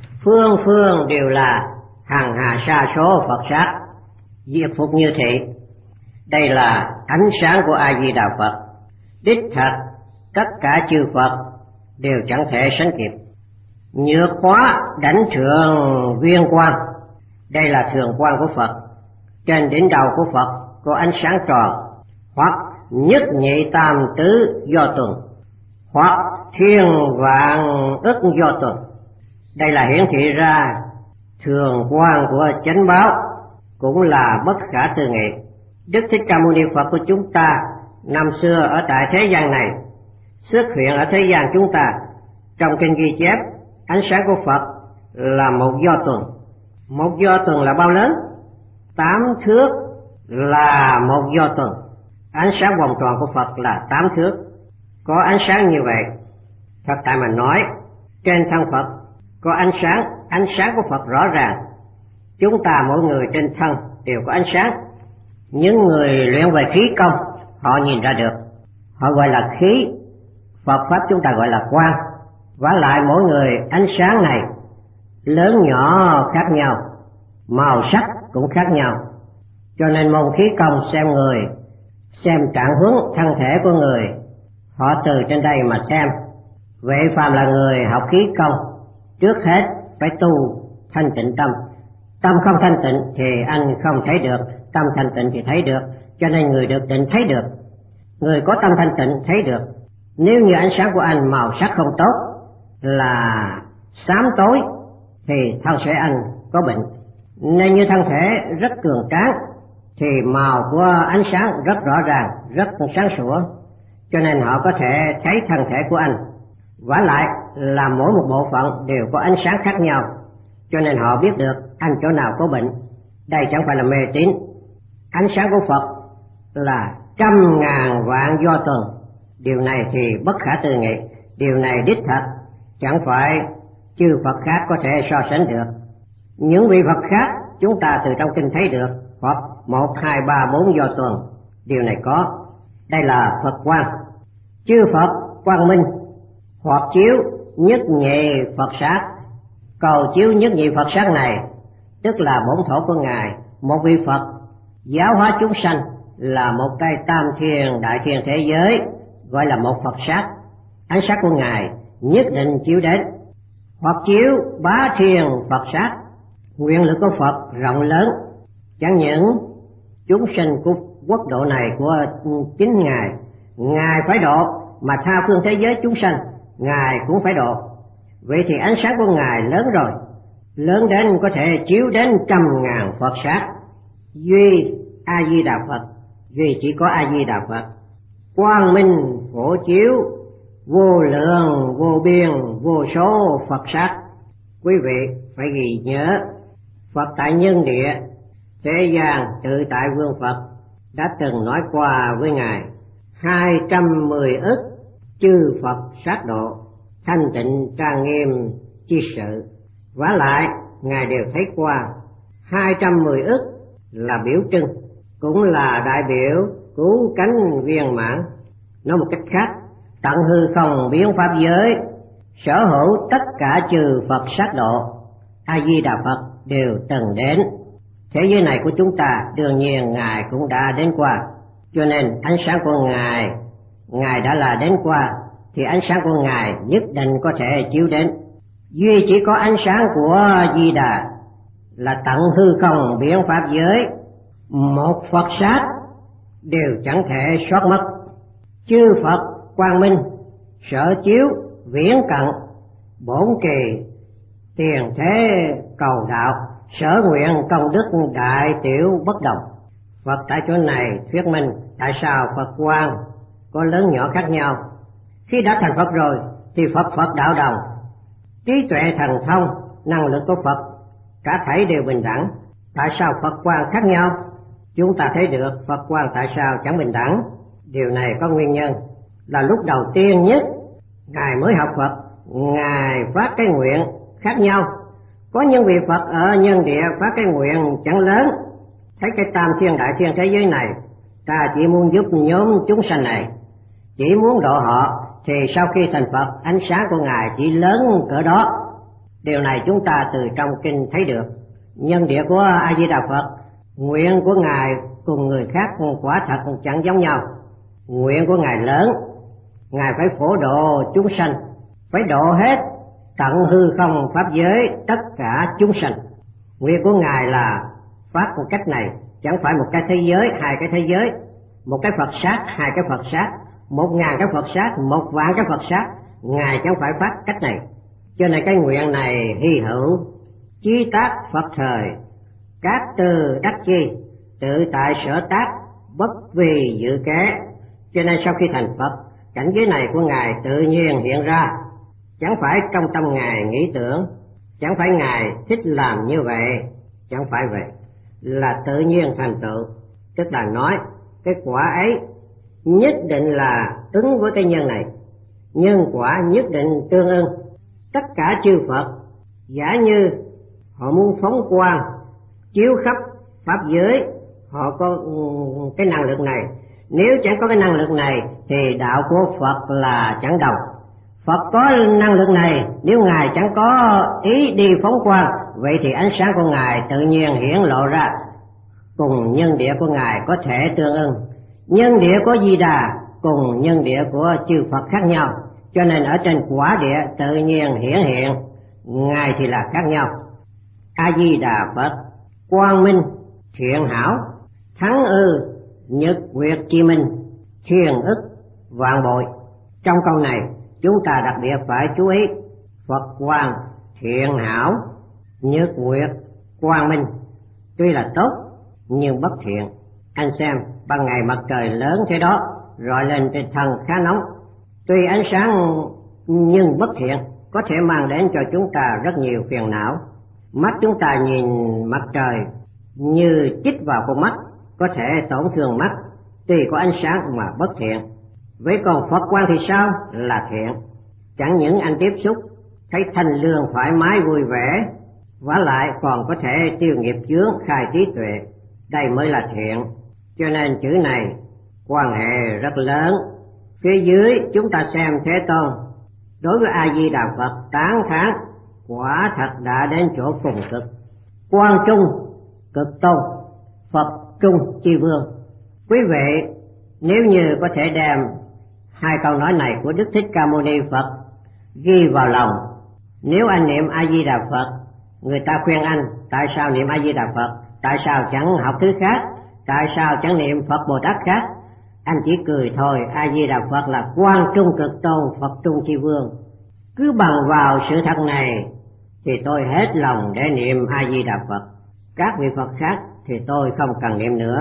Phương đều là hằng hà sa số Phật sát, diệt phục như thị. Đây là ánh sáng của A Di Đà Phật. Đích thật tất cả chư Phật đều chẳng thể sánh kịp. Nhược hóa đảnh thượng viên quang, đây là thường quang của Phật. Trên đỉnh đầu của Phật có ánh sáng tròn, hoặc nhất nhị tam tứ do tuần, hoặc thiên vạn ức do tuần. Đây là hiển thị ra thường quang của chánh báo, cũng là bất khả tư nghị. Đức Thích Ca Mâu Ni Phật của chúng ta năm xưa ở tại thế gian này, xuất hiện ở thế gian chúng ta. Trong kinh ghi chép ánh sáng của Phật là một do tuần. Một do tuần là bao lớn? 8 thước là một do tuần. Ánh sáng vòng tròn của Phật là 8 thước. Có ánh sáng như vậy, thật tại mà nói, trên thân Phật có ánh sáng của Phật rõ ràng. Chúng ta mỗi người trên thân đều có ánh sáng. Những người luyện về khí công, họ nhìn ra được, họ gọi là khí. Phật pháp chúng ta gọi là quang. Vả lại mỗi người ánh sáng này lớn nhỏ khác nhau, màu sắc cũng khác nhau. Cho nên môn khí công xem người, xem trạng huống thân thể của người, họ từ trên đây mà xem. Vậy phàm là người học khí công, trước hết phải tu thanh tịnh tâm. Tâm không thanh tịnh thì anh không thấy được, tâm thanh tịnh thì thấy được. Cho nên người được định thấy được, người có tâm thanh tịnh thấy được. Nếu như ánh sáng của anh màu sắc không tốt, là xám tối, thì thân thể anh có bệnh. Nên như thân thể rất cường tráng thì màu của ánh sáng rất rõ ràng, rất sáng sủa, cho nên họ có thể thấy thân thể của anh. Vả lại là mỗi một bộ phận đều có ánh sáng khác nhau, cho nên họ biết được anh chỗ nào có bệnh. Đây chẳng phải là mê tín. Ánh sáng của Phật là 100.000 vạn do tuần. Điều này thì bất khả tư nghị. Điều này đích thật chẳng phải chư Phật khác có thể so sánh được. Những vị Phật khác chúng ta từ trong kinh thấy được Phật 1, 2, 3, 4 do tuần. Điều này có. Đây là Phật quang. Chư Phật quang minh, hoặc chiếu nhất nhị Phật sát. Cầu chiếu nhất nhị Phật sát này tức là bổn thổ của Ngài. Một vị Phật giáo hóa chúng sanh là một cây tam thiên đại thiên thế giới, gọi là một Phật sát. Ánh sáng của Ngài nhất định chiếu đến. Hoặc chiếu bá thiên Phật sát, nguyện lực của Phật rộng lớn. Chẳng những chúng sinh của quốc độ này của chính Ngài phải độ, mà tha phương thế giới chúng sanh Ngài cũng phải độ. Vậy thì ánh sáng của Ngài lớn rồi, lớn đến có thể chiếu đến 100.000 Phật sát. Duy A Di Đà Phật, duy chỉ có A Di Đà Phật. Quang minh phổ chiếu, vô lượng vô biên vô số Phật sát. Quý vị phải ghi nhớ, Phật tại nhân địa, thế gian tự tại vương Phật đã từng nói qua với Ngài 210 ức chư Phật sát độ, thanh tịnh trang nghiêm chi sự. Vả lại Ngài đều thấy qua 210 ức là biểu trưng, cũng là đại biểu cứu cánh viên mãn. Nói một cách khác, tận hư không biến pháp giới, sở hữu tất cả chư Phật sát độ, A Di Đà Phật đều từng đến. Thế giới này của chúng ta đương nhiên Ngài cũng đã đến qua, cho nên ánh sáng của Ngài đã là đến qua, thì ánh sáng của Ngài nhất định có thể chiếu đến. Duy chỉ có ánh sáng của Di Đà là tận hư không biến pháp giới, một Phật sát đều chẳng thể soát mất. Chư Phật quang minh, sở chiếu viễn cận, bổn kỳ tiền thế cầu đạo, sở nguyện công đức đại tiểu bất đồng. Phật tại chỗ này thuyết minh tại sao Phật quang có lớn nhỏ khác nhau. Khi đã thành Phật rồi thì Phật đạo đồng, trí tuệ thần thông, năng lực của Phật cả thảy đều bình đẳng. Tại sao Phật quang khác nhau? Chúng ta thấy được Phật quang tại sao chẳng bình đẳng. Điều này có nguyên nhân là lúc đầu tiên nhất Ngài mới học Phật, Ngài phát cái nguyện khác nhau. Có những vị Phật ở nhân địa phát cái nguyện chẳng lớn, thấy cái tam thiên đại thiên thế giới này, ta chỉ muốn giúp nhóm chúng sanh này, chỉ muốn độ họ, thì sau khi thành Phật, ánh sáng của Ngài chỉ lớn cỡ đó. Điều này chúng ta từ trong kinh thấy được. Nhân địa của A Di Đà Phật, nguyện của Ngài cùng người khác quả thật chẳng giống nhau. Nguyện của Ngài lớn, Ngài phải phổ độ chúng sanh, phải độ hết tận hư không pháp giới tất cả chúng sanh. Nguyện của Ngài là phát một cách này, chẳng phải một cái thế giới, hai cái thế giới, một cái Phật sát, hai cái Phật sát, 1000 cái Phật sát, 1.000 cái Phật sát. Ngài chẳng phải phát cách này. Cho nên cái nguyện này hy hữu, chí tác Phật thời, các tư đắc chi, tự tại sở tác, bất vì dự kế. Cho nên sau khi thành Phật, cảnh giới này của Ngài tự nhiên hiện ra, chẳng phải trong tâm Ngài nghĩ tưởng, chẳng phải Ngài thích làm như vậy, chẳng phải vậy, là tự nhiên thành tựu. Tức là nói cái quả ấy nhất định là ứng với cái nhân này, nhân quả nhất định tương ưng. Tất cả chư Phật giả như họ muốn phóng quang chiếu khắp pháp giới, họ có cái năng lực này. Nếu chẳng có cái năng lực này thì đạo của Phật là chẳng đồng. Phật có năng lực này, nếu Ngài chẳng có ý đi phóng quang, vậy thì ánh sáng của Ngài tự nhiên hiển lộ ra, cùng nhân địa của Ngài có thể tương ưng. Nhân địa của Di Đà cùng nhân địa của chư Phật khác nhau, cho nên ở trên quả địa tự nhiên hiển hiện, Ngài thì là khác nhau. A Di Đà Phật quang minh thiện hảo, thắng ư nhật nguyệt chi minh, thiền ức vạn bội. Trong câu này chúng ta đặc biệt phải chú ý Phật quang thiện hảo, nhật nguyệt quang minh tuy là tốt nhưng bất thiện. Anh xem ban ngày mặt trời lớn thế đó rọi lên trên thân khá nóng, tuy ánh sáng nhưng bất thiện, có thể mang đến cho chúng ta rất nhiều phiền não. Mắt chúng ta nhìn mặt trời như chích vào con mắt, có thể tổn thương mắt, tuy có ánh sáng mà bất thiện. Với còn Phật quang thì sao? Là thiện. Chẳng những anh tiếp xúc thấy thanh lương thoải mái vui vẻ, vả lại còn có thể tiêu nghiệp chướng, khai trí tuệ, đây mới là thiện. Cho nên chữ này quan hệ rất lớn. Phía dưới chúng ta xem Thế Tôn đối với A Di Đà Phật tán thán quả thật đã đến chỗ cùng cực. Quang trung cực tôn, Phật trung chi vương. Quý vị nếu như có thể đem hai câu nói này của Đức Thích Ca Mâu Ni Phật ghi vào lòng, nếu anh niệm A Di Đà Phật, người ta khuyên anh tại sao niệm A Di Đà Phật, tại sao chẳng học thứ khác, tại sao chẳng niệm Phật Bồ Tát khác, anh chỉ cười thôi. A Di Đà Phật là quang trung cực tôn, Phật trung chi vương. Cứ bằng vào sự thật này thì tôi hết lòng để niệm A Di Đà Phật. Các vị Phật khác thì tôi không cần niệm nữa,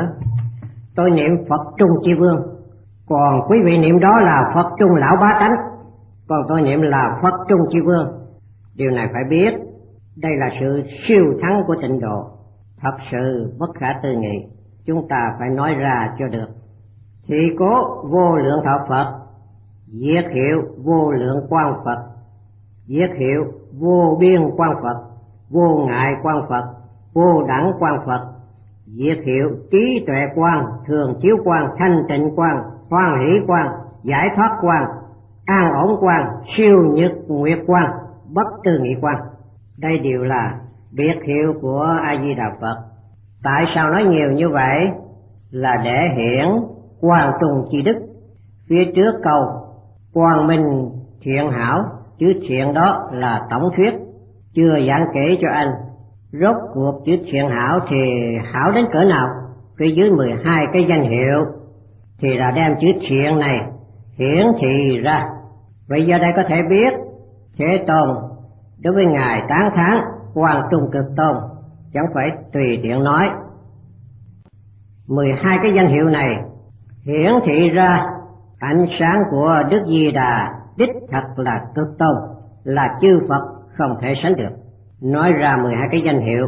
tôi niệm Phật trung chi vương. Còn quý vị niệm đó là Phật trung lão bá tánh, còn tôi niệm là Phật trung chi vương. Điều này phải biết, đây là sự siêu thắng của tịnh độ, thật sự bất khả tư nghị, chúng ta phải nói ra cho được. Thì cố vô lượng thọ Phật, diệt hiệu vô lượng quang Phật, diệt hiệu vô biên quang Phật, vô ngại quang Phật, vô đẳng quang Phật, diệt hiệu trí tuệ quang, thường chiếu quang, thanh tịnh quang, hoan hỷ quang, giải thoát quang, an ổn quang, siêu nhật nguyệt quang, bất tư nghị quang. Đây đều là biệt hiệu của A Di Đà Phật. Tại sao nói nhiều như vậy? Là để hiển quang trung chi đức. Phía trước câu quang minh thiện hảo, chữ thiện đó là tổng thuyết, chưa giảng kể cho anh rốt cuộc chữ thiện hảo thì hảo đến cỡ nào. phía dưới 12 cái danh hiệu thì là đem chữ thiện này hiển thị ra. Vậy giờ đây có thể biết Thế Tôn đối với ngài tán thán Quang Trung Cực Tôn, chẳng phải tùy tiện nói. 12 cái danh hiệu này hiển thị ra ánh sáng của Đức Di Đà đích thật là Cực Tôn, là chư Phật không thể sánh được. Nói ra 12 cái danh hiệu: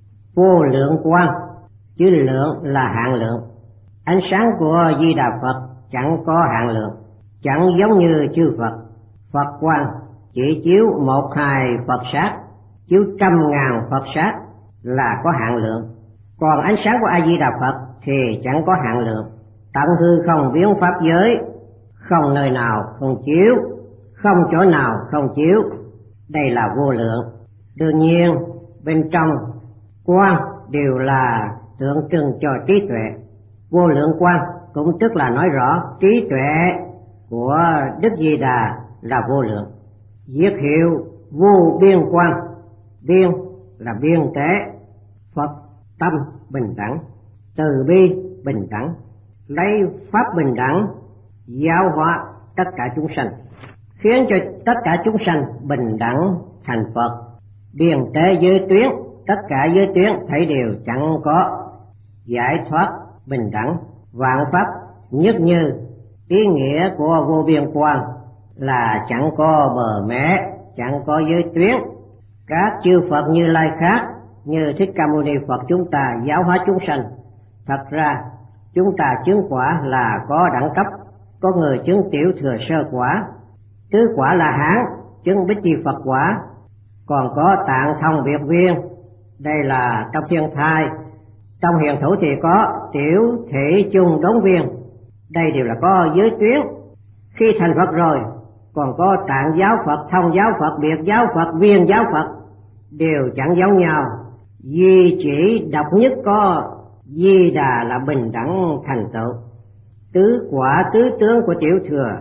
vô lượng quang, chữ lượng là hạn lượng. Ánh sáng của Di Đà Phật chẳng có hạn lượng, chẳng giống như chư Phật. Phật quang chỉ chiếu 1-2 Phật sát, chiếu 100.000 Phật sát là có hạn lượng. Còn ánh sáng của A Di Đà Phật thì chẳng có hạn lượng. Tận hư không biến pháp giới, không nơi nào không chiếu, không chỗ nào không chiếu. Đây là vô lượng. Đương nhiên bên trong quang đều là tượng trưng cho trí tuệ. Vô lượng quang cũng tức là nói rõ trí tuệ của Đức Di Đà là vô lượng. Viết hiệu vô biên quang, biên là biên tế, Phật tâm bình đẳng, từ bi bình đẳng, lấy pháp bình đẳng giáo hóa tất cả chúng sanh, khiến cho tất cả chúng sanh bình đẳng thành Phật. Biên tế giới tuyến, tất cả giới tuyến thấy đều chẳng có. Giải thoát bình đẳng, vạn pháp nhất như. Ý nghĩa của vô biên quang là chẳng có bờ mé, chẳng có giới tuyến. Các chư Phật Như Lai khác, như Thích Ca Mâu Ni Phật chúng ta giáo hóa chúng sanh, thật ra chúng ta chứng quả là có đẳng cấp. Có người chứng tiểu thừa sơ quả, tứ quả La Hán, chứng Bích Chi Phật quả, còn có Tạng Thông Biệt Viên. Đây là trong thiên thai. Trong hiền thủ thì có tiểu thị chung đốn viên. Đây đều là có giới tuyến. Khi thành Phật rồi còn có Tạng giáo Phật, Thông giáo Phật, Biệt giáo Phật, Viên giáo Phật, đều chẳng giống nhau. Duy chỉ độc nhất có Di Đà là bình đẳng thành tựu. Tứ quả tứ tướng của tiểu thừa,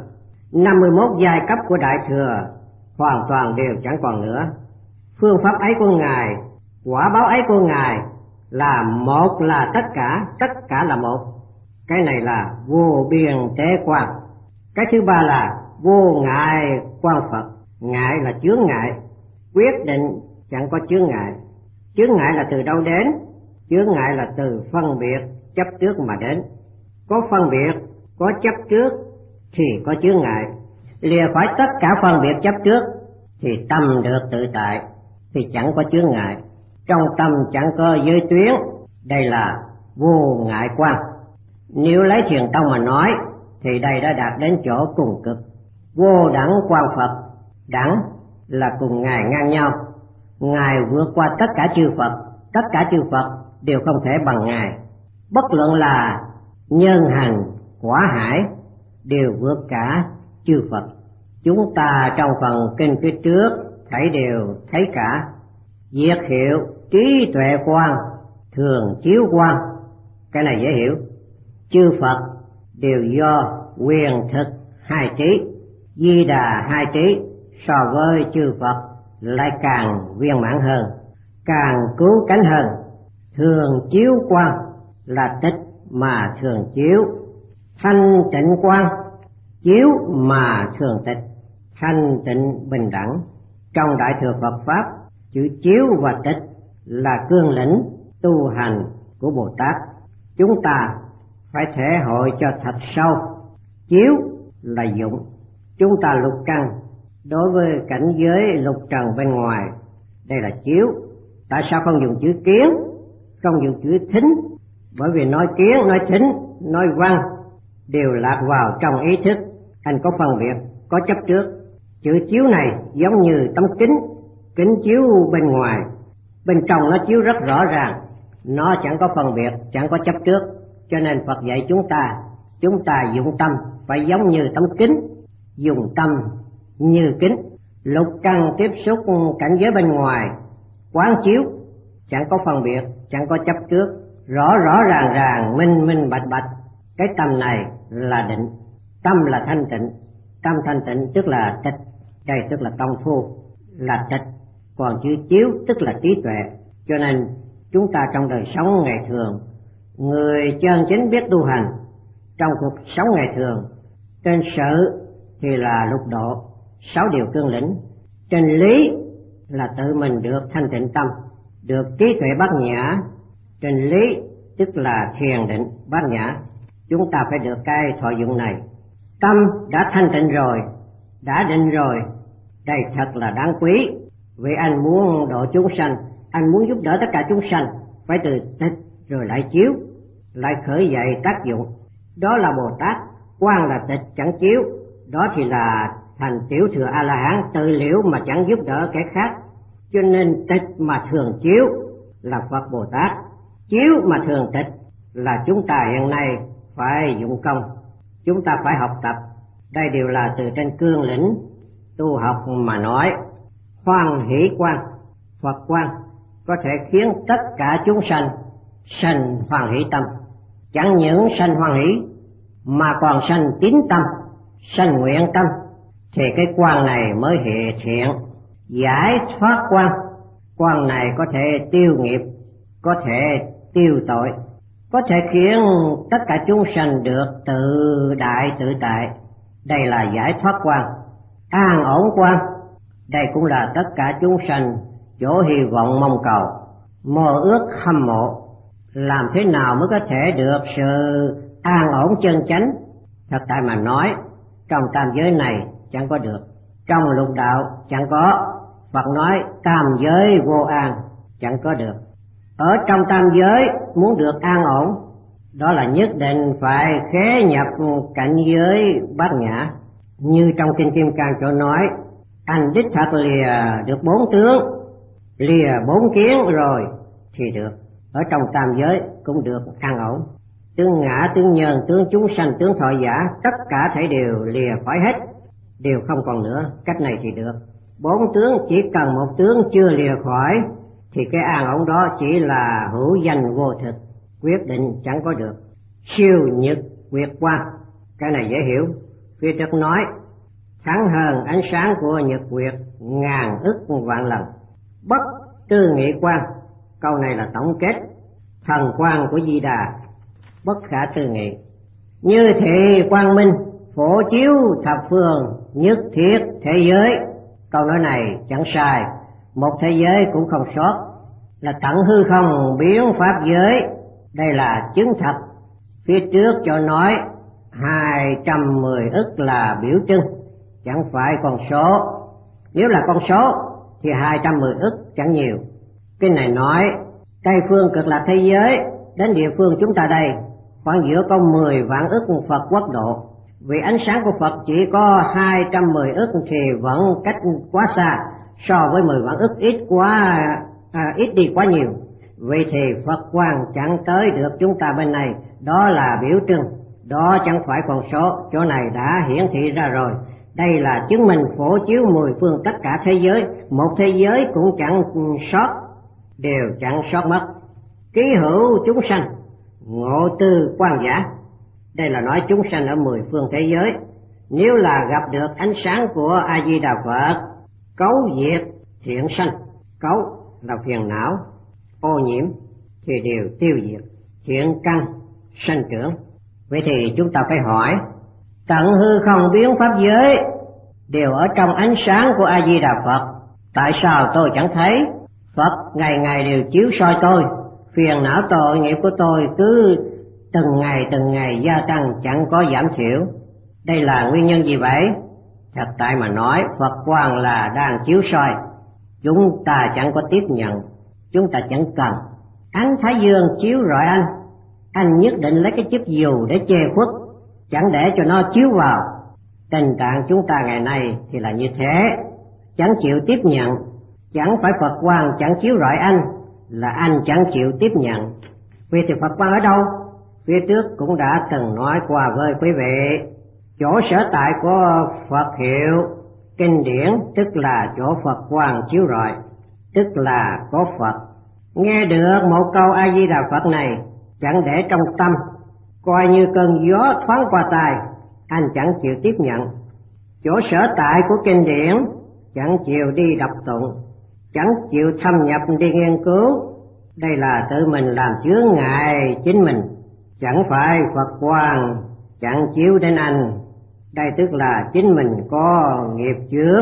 51 giai cấp của đại thừa hoàn toàn đều chẳng còn nữa. Phương pháp ấy của ngài, quả báo ấy của ngài là một là tất cả là một. Cái này là vô biên tế quang. Cái thứ ba là vô ngại quang Phật. Ngại là chướng ngại, quyết định chẳng có chướng ngại. Chướng ngại là từ đâu đến? Chướng ngại là từ phân biệt chấp trước mà đến. Có phân biệt, có chấp trước thì có chướng ngại. Lìa khỏi tất cả phân biệt chấp trước thì tâm được tự tại, thì chẳng có chướng ngại. Trong tâm chẳng có giới tuyến. Đây là vô ngại quang. Nếu lấy Thiền Tông mà nói thì đây đã đạt đến chỗ cùng cực. Vô đẳng quang Phật, đẳng là cùng ngài ngang nhau. Ngài vượt qua tất cả chư Phật, tất cả chư Phật đều không thể bằng ngài. Bất luận là nhân hành, quả hải đều vượt cả chư Phật. Chúng ta trong phần kinh phía trước thấy đều thấy cả. Diệt hiệu trí tuệ quang, thường chiếu quang, cái này dễ hiểu. Chư Phật đều do quyền thực hai trí. Di Đà hai trí so với chư Phật lại càng viên mãn hơn, càng cứu cánh hơn. Thường chiếu quang là tịch mà thường chiếu, thanh tịnh quang chiếu mà thường tịch, thanh tịnh bình đẳng. Trong Đại Thừa Phật Pháp, chữ chiếu và tịch là cương lĩnh tu hành của Bồ Tát. Chúng ta phải thể hội cho thật sâu. Chiếu là dụng. Chúng ta lục căn đối với cảnh giới lục trần bên ngoài, đây là chiếu. Tại sao không dùng chữ kiến, không dùng chữ thính? Bởi vì nói kiến, nói thính, nói văn đều lạc vào trong ý thức. Anh có phân biệt, có chấp trước. Chữ chiếu này giống như tấm kính, kính chiếu bên ngoài, bên trong nó chiếu rất rõ ràng, nó chẳng có phân biệt, chẳng có chấp trước. Cho nên Phật dạy chúng ta dụng tâm phải giống như tấm kính, dùng tâm như kính. Lục căn tiếp xúc cảnh giới bên ngoài, quán chiếu, chẳng có phân biệt, chẳng có chấp trước, rõ ràng, minh bạch. Cái tâm này là định. Tâm là thanh tịnh. Tâm thanh tịnh tức là tịch. Đây tức là công phu, là tịch. Còn chữ chiếu tức là trí tuệ. Cho nên chúng ta trong đời sống ngày thường Người chân chính biết tu hành trong cuộc sống ngày thường, trên sự thì là lục độ, 6 điều cương lĩnh, trên lý là tự mình được thanh tịnh tâm, được trí tuệ bát nhã. Trên lý tức là thiền định bát nhã, chúng ta phải được cái thọ dụng này. Tâm đã thanh tịnh rồi, đã định rồi, đây thật là đáng quý. Vì anh muốn độ chúng sanh, anh muốn giúp đỡ tất cả chúng sanh, phải từ tịch rồi lại chiếu, lại khởi dậy tác dụng. Đó là Bồ Tát. Quan là tịch chẳng chiếu, đó thì là thành tiểu thừa A La Hán, tự liễu mà chẳng giúp đỡ kẻ khác. Cho nên tịch mà thường chiếu là Phật Bồ Tát, chiếu mà thường tịch là chúng ta hiện nay phải dụng công, chúng ta phải học tập. Đây đều là từ trên cương lĩnh tu học mà nói. Hoan hỷ quan, Phật quan có thể khiến tất cả chúng sanh sanh hoan hỷ tâm, chẳng những sanh hoan hỷ mà còn sanh tín tâm, sanh nguyện tâm, thì cái quan này mới hiện thiện. Giải thoát quan, quan này có thể tiêu nghiệp, có thể tiêu tội, có thể khiến tất cả chúng sanh được tự đại tự tại. Đây là giải thoát quan. An ổn quan, đây cũng là tất cả chúng sanh chỗ hy vọng mong cầu, mơ ước hâm mộ. Làm thế nào mới có thể được sự an ổn chân chánh? Thật tại mà nói, trong tam giới này chẳng có được, trong lục đạo chẳng có. Phật nói tam giới vô an, chẳng có được. Ở trong tam giới muốn được an ổn, đó là nhất định phải khế nhập cảnh giới bát nhã. Như trong Kinh Kim Cang chỗ nói, anh đích thật lìa được 4 tướng, lìa 4 kiến rồi thì được. Ở trong tam giới cũng được an ổn. Tướng ngã, tướng nhân, tướng chúng sanh, tướng thọ giả, tất cả thể đều lìa khỏi hết, đều không còn nữa. Cách này thì được. 4 tướng chỉ cần một tướng chưa lìa khỏi thì cái an ổn đó chỉ là hữu danh vô thực, quyết định chẳng có được. Siêu nhật nguyệt quang, cái này dễ hiểu. Phía trước nói thắng hơn ánh sáng của nhật nguyệt ngàn ức vạn lần. Bất tư nghị quang, câu này là tổng kết thần quang của Di Đà, bất khả tư nghị. Như thị quang minh phổ chiếu thập phương, nhất thiết thế giới. Câu nói này chẳng sai, một thế giới cũng không sót, là tận hư không biến pháp giới. Đây là chứng thật. Phía trước cho nói 210 ức là biểu trưng, chẳng phải con số. Nếu là con số thì 210 ức chẳng nhiều. Kinh này nói Tây phương cực lạc thế giới đến địa phương chúng ta đây khoảng giữa có 10 vạn ức Phật quốc độ. Vì ánh sáng của Phật chỉ có 210 ức thì vẫn cách quá xa, so với 10 vạn ức ít đi quá nhiều. Vậy thì Phật quang chẳng tới được chúng ta bên này, đó là biểu trưng, đó chẳng phải con số. Chỗ này đã hiển thị ra rồi. Đây là chứng minh phổ chiếu 10 phương tất cả thế giới, một thế giới cũng chẳng sót, đều chẳng sót mất. Ký hữu chúng sanh, ngộ tư quang giả, đây là nói chúng sanh ở 10 phương thế giới. Nếu là gặp được ánh sáng của A Di Đà Phật, cấu diệt thiện sanh, cấu là phiền não ô nhiễm thì đều tiêu diệt, thiện căn sanh trưởng. Vậy thì chúng ta phải hỏi, tận hư không biến pháp giới đều ở trong ánh sáng của A Di Đà Phật, tại sao tôi chẳng thấy? Phật ngày ngày đều chiếu soi tôi, phiền não tội nghiệp của tôi cứ từng ngày gia tăng, chẳng có giảm thiểu. Đây là nguyên nhân gì vậy? Thật tại mà nói, Phật quang là đang chiếu soi, chúng ta chẳng có tiếp nhận, chúng ta chẳng cần. Ánh thái dương chiếu rọi anh nhất định lấy cái chiếc dù để che khuất, chẳng để cho nó chiếu vào. Tình trạng chúng ta ngày nay thì là như thế, chẳng chịu tiếp nhận. Chẳng phải Phật quang chẳng chiếu rọi anh, là anh chẳng chịu tiếp nhận. Vì thì Phật quang ở đâu? Phía trước cũng đã từng nói qua với quý vị. Chỗ sở tại của Phật hiệu kinh điển tức là chỗ Phật quang chiếu rọi, tức là có Phật. Nghe được một câu A Di Đà Phật này, chẳng để trong tâm, coi như cơn gió thoáng qua tai, anh chẳng chịu tiếp nhận. Chỗ sở tại của kinh điển chẳng chịu đi đọc tụng, chẳng chịu thâm nhập đi nghiên cứu, Đây là tự mình làm chướng ngại chính mình, chẳng phải Phật quang chẳng chiếu đến anh. Đây tức là chính mình có nghiệp chướng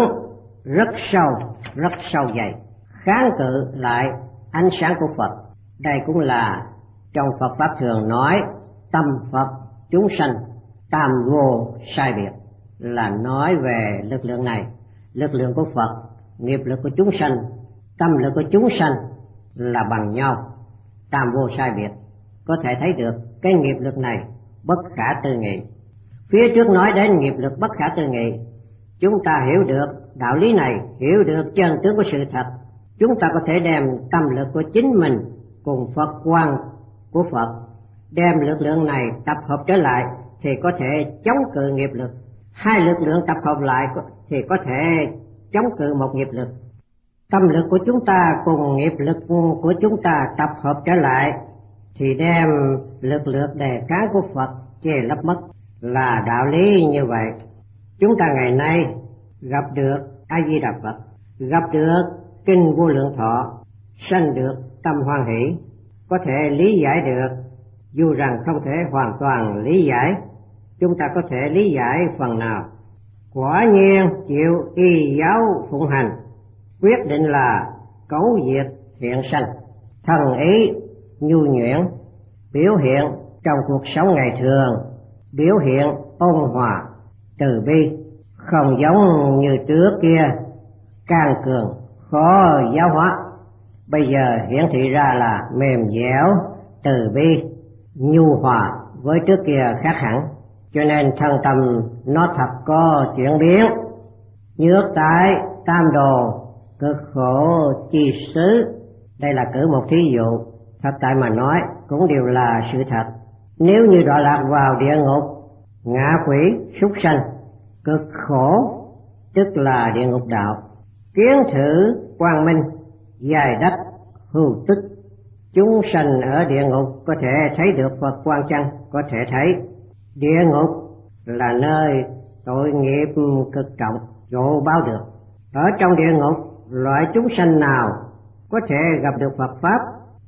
rất sâu dày, kháng cự lại ánh sáng của Phật. Đây cũng là trong Phật pháp thường nói tâm Phật chúng sanh tam vô sai biệt, là nói về lực lượng này. Lực lượng của Phật, nghiệp lực của chúng sanh, tâm lực của chúng sanh là bằng nhau, tam vô sai biệt. Có thể thấy được cái nghiệp lực này bất khả tư nghị. Phía trước nói đến nghiệp lực bất khả tư nghị, chúng ta hiểu được đạo lý này, hiểu được chân tướng của sự thật, chúng ta có thể đem tâm lực của chính mình cùng Phật quang của Phật, đem lực lượng này tập hợp trở lại thì có thể chống cự nghiệp lực. Hai lực lượng tập hợp lại thì có thể chống cự một nghiệp lực. Tâm lực của chúng ta cùng nghiệp lực của chúng ta tập hợp trở lại thì đem lực lượng đề kháng của Phật che lấp mất, là đạo lý như vậy. Chúng ta ngày nay gặp được A Di Đà Phật, gặp được kinh Vô Lượng Thọ, sanh được tâm hoan hỷ, có thể lý giải được, dù rằng không thể hoàn toàn lý giải, chúng ta có thể lý giải phần nào. Quả nhiên chịu y giáo phụng hành, quyết định là cấu diệt thiện sanh, thần ý nhu nhuyễn, biểu hiện trong cuộc sống ngày thường, biểu hiện ôn hòa từ bi, không giống như trước kia can cường khó giáo hóa. Bây giờ hiển thị ra là mềm dẻo từ bi nhu hòa, với trước kia khác hẳn. Cho nên thân tâm nó thật có chuyển biến. Nhược tại tam đồ cực khổ chi xứ, đây là cử một thí dụ, thật tại mà nói cũng đều là sự thật. Nếu như đọa lạc vào địa ngục, ngạ quỷ súc sanh, cực khổ tức là địa ngục đạo. Kiến thử quang minh, dài đất hưu tức, chúng sanh ở địa ngục có thể thấy được Phật quang chăng? Có thể thấy. Địa ngục là nơi tội nghiệp cực trọng, dỗ báo được. Ở trong địa ngục, loại chúng sanh nào có thể gặp được Phật pháp?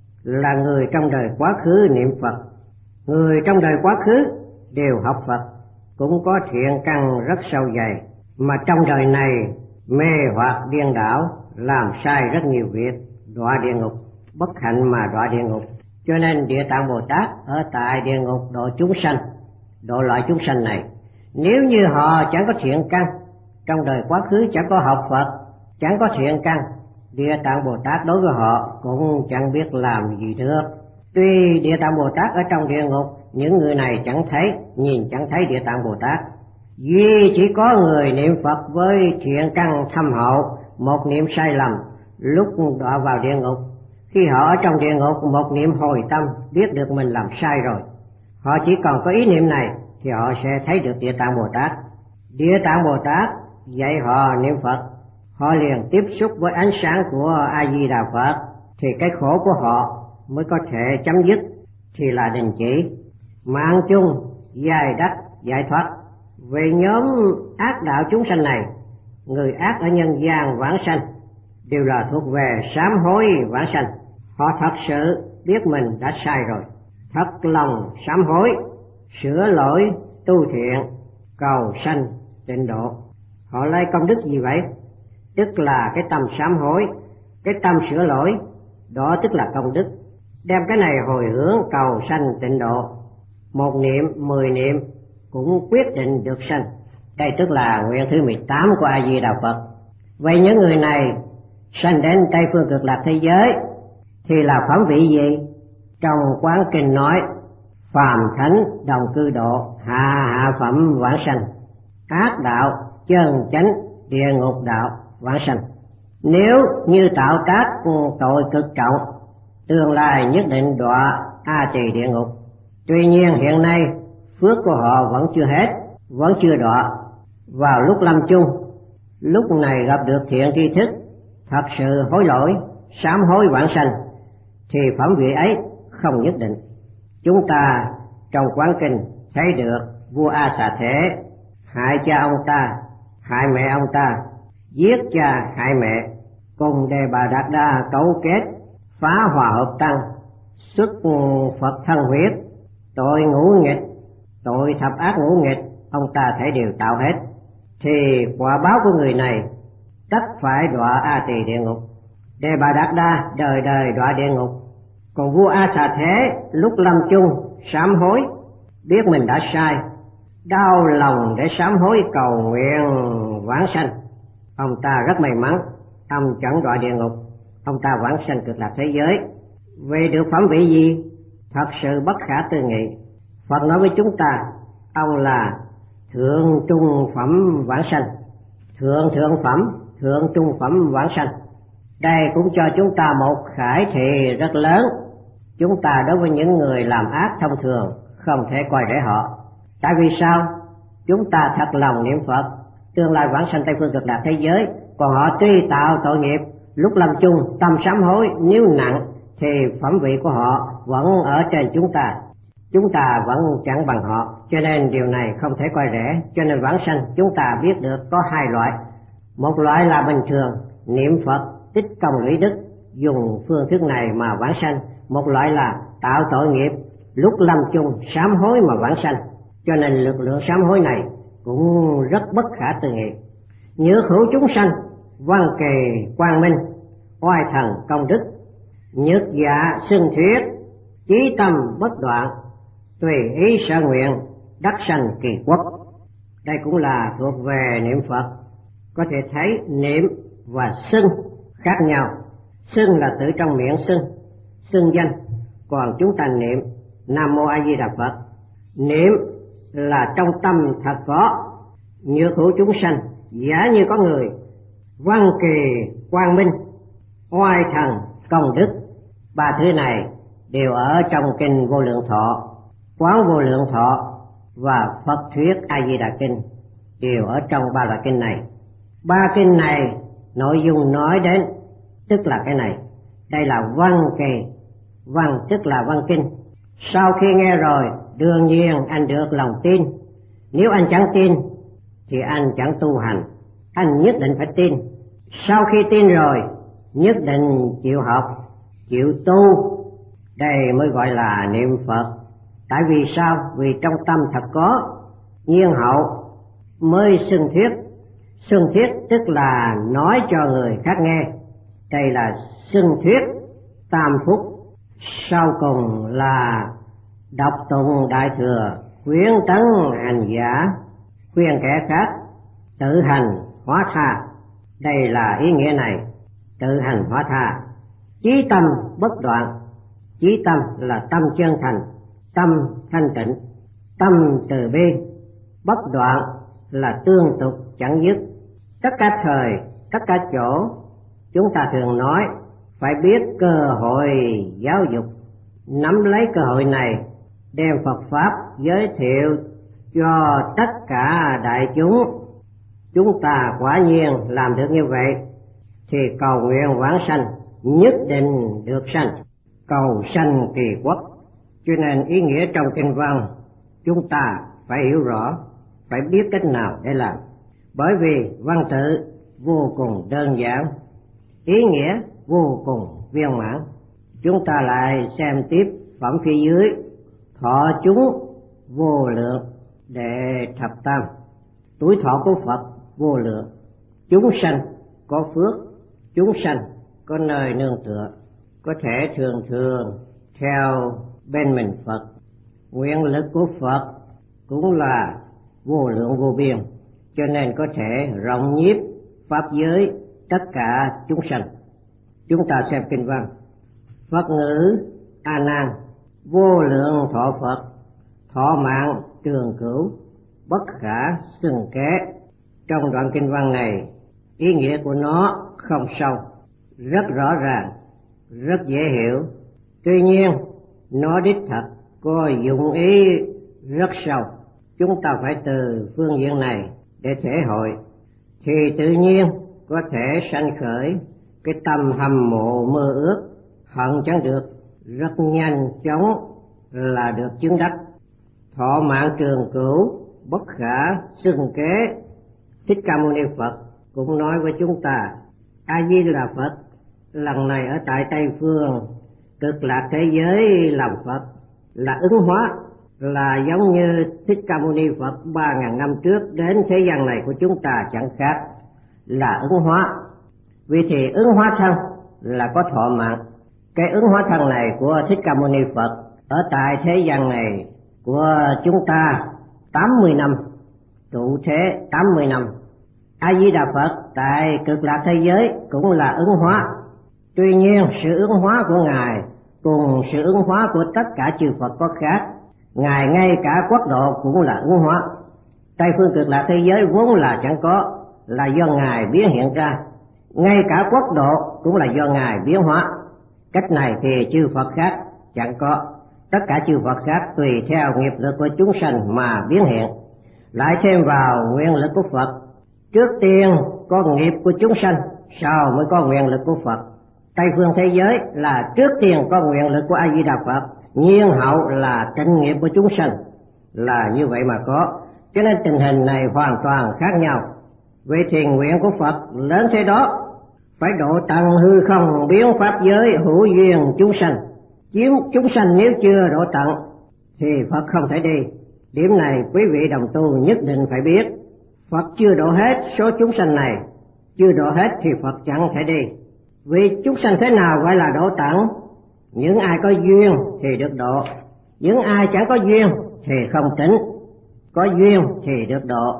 Là người trong đời quá khứ niệm Phật. Người trong đời quá khứ đều học Phật, cũng có thiện căn rất sâu dày, mà trong đời này mê hoặc điên đảo, làm sai rất nhiều việc, đọa địa ngục, bất hạnh mà đọa địa ngục. Cho nên Địa Tạng Bồ Tát ở tại địa ngục độ chúng sanh, độ loại chúng sanh này. Nếu như họ chẳng có thiện căn, trong đời quá khứ chẳng có học Phật, chẳng có thiện căn, Địa Tạng Bồ Tát đối với họ cũng chẳng biết làm gì được. Tuy Địa Tạng Bồ Tát ở trong địa ngục, những người này chẳng thấy, nhìn chẳng thấy Địa Tạng Bồ Tát. Duy chỉ có người niệm Phật với thiện căn thâm hậu, một niệm sai lầm, lúc đọa vào địa ngục, khi họ ở trong địa ngục một niệm hồi tâm, biết được mình làm sai rồi, họ chỉ còn có ý niệm này thì họ sẽ thấy được Địa Tạng Bồ Tát. Địa Tạng Bồ Tát dạy họ niệm Phật, họ liền tiếp xúc với ánh sáng của A Di Đà Phật, thì cái khổ của họ mới có thể chấm dứt, thì là đình chỉ. Mạng chung dài đất giải thoát. Về nhóm ác đạo chúng sanh này, người ác ở nhân gian vãng sanh đều là thuộc về sám hối vãng sanh. Họ thật sự biết mình đã sai rồi, thật lòng sám hối, sửa lỗi, tu thiện, cầu sanh tịnh độ. Họ lấy công đức gì vậy? Tức là cái tâm sám hối, cái tâm sửa lỗi, đó tức là công đức. Đem cái này hồi hướng cầu sanh tịnh độ, một niệm, 10 niệm cũng quyết định được sanh. Đây tức là nguyện thứ 18 của A Di Đà Phật. Vậy những người này sanh đến Tây phương Cực Lạc thế giới thì là phẩm vị gì? Trong Quán Kinh nói phàm thánh đồng cư độ, hạ phẩm vãng sanh, ác đạo chân chánh địa ngục đạo vãng sanh. Nếu như tạo tác tội cực trọng, tương lai nhất định đọa A Tỳ địa ngục. Tuy nhiên hiện nay phước của họ vẫn chưa hết, vẫn chưa đọa. Vào lúc lâm chung, lúc này gặp được thiện tri thức, thật sự hối lỗi, sám hối vãng sanh, thì phẩm vị ấy không nhất định. Chúng ta trong Quán Kinh thấy được vua A Xà Thế hại cha ông ta, hại mẹ ông ta, giết cha hại mẹ, cùng Đề Bà Đạt Đa cấu kết phá hòa hợp tăng, xuất Phật thân huyết, tội ngũ nghịch, tội thập ác ngũ nghịch, ông ta thể đều tạo hết, thì quả báo của người này tất phải đọa A Tỳ địa ngục. Đề Bà Đạt Đa đời đời đọa địa ngục. Còn vua A Xà Thế lúc lâm chung sám hối, biết mình đã sai, đau lòng để sám hối cầu nguyện vãng sanh. Ông ta rất may mắn, ông chẳng đọa địa ngục, ông ta vãng sanh cực lạc thế giới. Về được phẩm vị gì? Thật sự bất khả tư nghị. Phật nói với chúng ta, ông là thượng trung phẩm vãng sanh, thượng trung phẩm vãng sanh. Đây cũng cho chúng ta một khải thị rất lớn. Chúng ta đối với những người làm ác thông thường không thể coi rẻ họ. Tại vì sao? Chúng ta thật lòng niệm Phật, tương lai vãng sanh Tây phương cực lạc thế giới, còn họ tuy tạo tội nghiệp, lúc lâm chung tâm sám hối nếu nặng thì phẩm vị của họ vẫn ở trên chúng ta vẫn chẳng bằng họ, cho nên điều này không thể coi rẻ. Cho nên vãng sanh chúng ta biết được có hai loại. Một loại là bình thường niệm Phật tích công lũy đức, dùng phương thức này mà vãng sanh. Một loại là tạo tội nghiệp, lúc lâm chung sám hối mà vãng sanh. Cho nên lực lượng sám hối này cũng rất bất khả tư nghị. Nhược hữu chúng sanh, văn kỳ quang minh, oai thần công đức, nhược dạ xưng thuyết, chí tâm bất đoạn, tùy ý sở nguyện, đắc sanh kỳ quốc. Đây cũng là thuộc về niệm Phật. Có thể thấy niệm và xưng khác nhau. Xưng là tự trong miệng xưng danh, còn chúng ta niệm Nam Mô A Di Đà Phật. Niệm là trong tâm thật có. Nhược hữu chúng sanh, giả như có người, văn kỳ quang minh, oai thần công đức. Ba thứ này đều ở trong kinh Vô Lượng Thọ, Quán Vô Lượng Thọ và Phật Thuyết A Di Đà Kinh, đều ở trong ba loại kinh này. Ba kinh này nội dung nói đến tức là cái này. Đây là văn kỳ, văn tức là văn kinh. Sau khi nghe rồi, đương nhiên anh được lòng tin. Nếu anh chẳng tin thì anh chẳng tu hành, anh nhất định phải tin. Sau khi tin rồi, nhất định chịu học, chịu tu. Đây mới gọi là niệm Phật. Tại vì sao? Vì trong tâm thật có, nhiên hậu mới xưng thuyết. Xưng thuyết tức là nói cho người khác nghe. Đây là xưng thuyết tam phúc. Sau cùng là đọc tụng Đại Thừa, khuyến tấn hành giả, khuyên kẻ khác tự hành hóa tha. Đây là ý nghĩa này, tự hành hóa tha. Chí tâm bất đoạn. Chí tâm là tâm chân thành, tâm thanh tịnh, tâm từ bi. Bất đoạn là tương tục chẳng dứt. Tất cả thời, tất cả chỗ, chúng ta thường nói phải biết cơ hội giáo dục, nắm lấy cơ hội này đem Phật Pháp giới thiệu cho tất cả đại chúng. Chúng ta quả nhiên làm được như vậy thì cầu nguyện vãng sanh nhất định được sanh, cầu sanh kỳ quốc. Cho nên ý nghĩa trong kinh văn chúng ta phải hiểu rõ, phải biết cách nào để làm. Bởi vì văn tự vô cùng đơn giản, ý nghĩa vô cùng viên mãn. Chúng ta lại xem tiếp phẩm phía dưới. Thọ chúng vô lượng đệ thập tam. Tuổi thọ của Phật vô lượng. Chúng sanh có phước, chúng sanh có nơi nương tựa, có thể thường thường theo bên mình Phật. Nguyện lực của Phật cũng là vô lượng vô biên, cho nên có thể rộng nhiếp pháp giới tất cả chúng sanh. Chúng ta xem kinh văn. Phật ngữ A Nan, vô lượng thọ Phật, thọ mạng trường cửu, bất khả xưng kế. Trong đoạn kinh văn này, ý nghĩa của nó không sâu, rất rõ ràng, rất dễ hiểu. Tuy nhiên, nó đích thật có dụng ý rất sâu. Chúng ta phải từ phương diện này để thể hội, thì tự nhiên có thể sanh khởi cái tâm hâm mộ mơ ước, hận chẳng được, rất nhanh chóng là được chứng đắc. Thọ mạng trường cửu, bất khả xưng kế. Thích Ca Mâu Ni Phật cũng nói với chúng ta, A Di Đà Phật Lần này ở tại Tây Phương, cực lạc thế giới làm Phật là ứng hóa, là giống như Thích Ca Mâu Ni Phật 3.000 năm trước đến thế gian này của chúng ta chẳng khác, là ứng hóa. Vì thì ứng hóa thân là có thọ mạng. Cái ứng hóa thân này của Thích Ca Mâu Ni Phật ở tại thế gian này của chúng ta 80 năm, trụ thế 80 năm. A Di Đà Phật tại cực lạc thế giới cũng là ứng hóa. Tuy nhiên sự ứng hóa của Ngài cùng sự ứng hóa của tất cả chư Phật có khác. Ngài ngay cả quốc độ cũng là ứng hóa. Tây phương cực lạc thế giới vốn là chẳng có, là do Ngài biến hiện ra. Ngay cả quốc độ cũng là do Ngài biến hóa. Cách này thì chư Phật khác chẳng có. Tất cả chư Phật khác tùy theo nghiệp lực của chúng sanh mà biến hiện. Lại thêm vào nguyện lực của Phật. Trước tiên có nghiệp của chúng sanh, sau mới có nguyện lực của Phật. Tây phương thế giới là trước tiên có nguyện lực của A Di Đà Phật, nhiên hậu là tịnh nghiệp của chúng sanh, là như vậy mà có. Cho nên tình hình này hoàn toàn khác nhau. Vậy thì nguyện của Phật lớn thế đó, phải độ tận hư không biến pháp giới hữu duyên chúng sanh. Chiếm chúng sanh nếu chưa độ tận thì Phật không thể đi. Điểm này quý vị đồng tu nhất định phải biết. Phật chưa độ hết số chúng sanh này, chưa độ hết thì Phật chẳng thể đi. Vì chúng sanh thế nào gọi là độ tận? Những ai có duyên thì được độ, những ai chẳng có duyên thì không tính, có duyên thì được độ.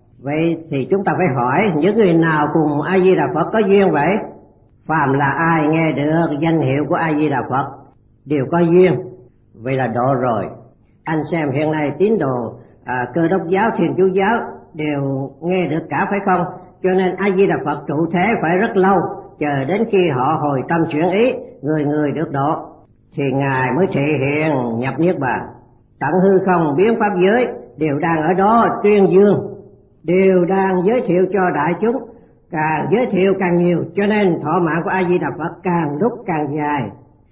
Vậy thì chúng ta phải hỏi những người nào cùng A Di Đà Phật có duyên vậy? Phàm là ai nghe được danh hiệu của A Di Đà Phật đều có duyên, vậy là độ rồi. Anh xem hiện nay tín đồ Cơ Đốc giáo, Thiên Chúa giáo đều nghe được cả phải không? Cho nên A Di Đà Phật trụ thế phải rất lâu, chờ đến khi họ hồi tâm chuyển ý, người người được độ thì Ngài mới thể hiện nhập niết bàn. Tận hư không biến pháp giới đều đang ở đó tuyên dương, đều đang giới thiệu cho đại chúng, càng giới thiệu càng nhiều, cho nên thọ mạng của A Di Đà Phật càng lúc càng dài,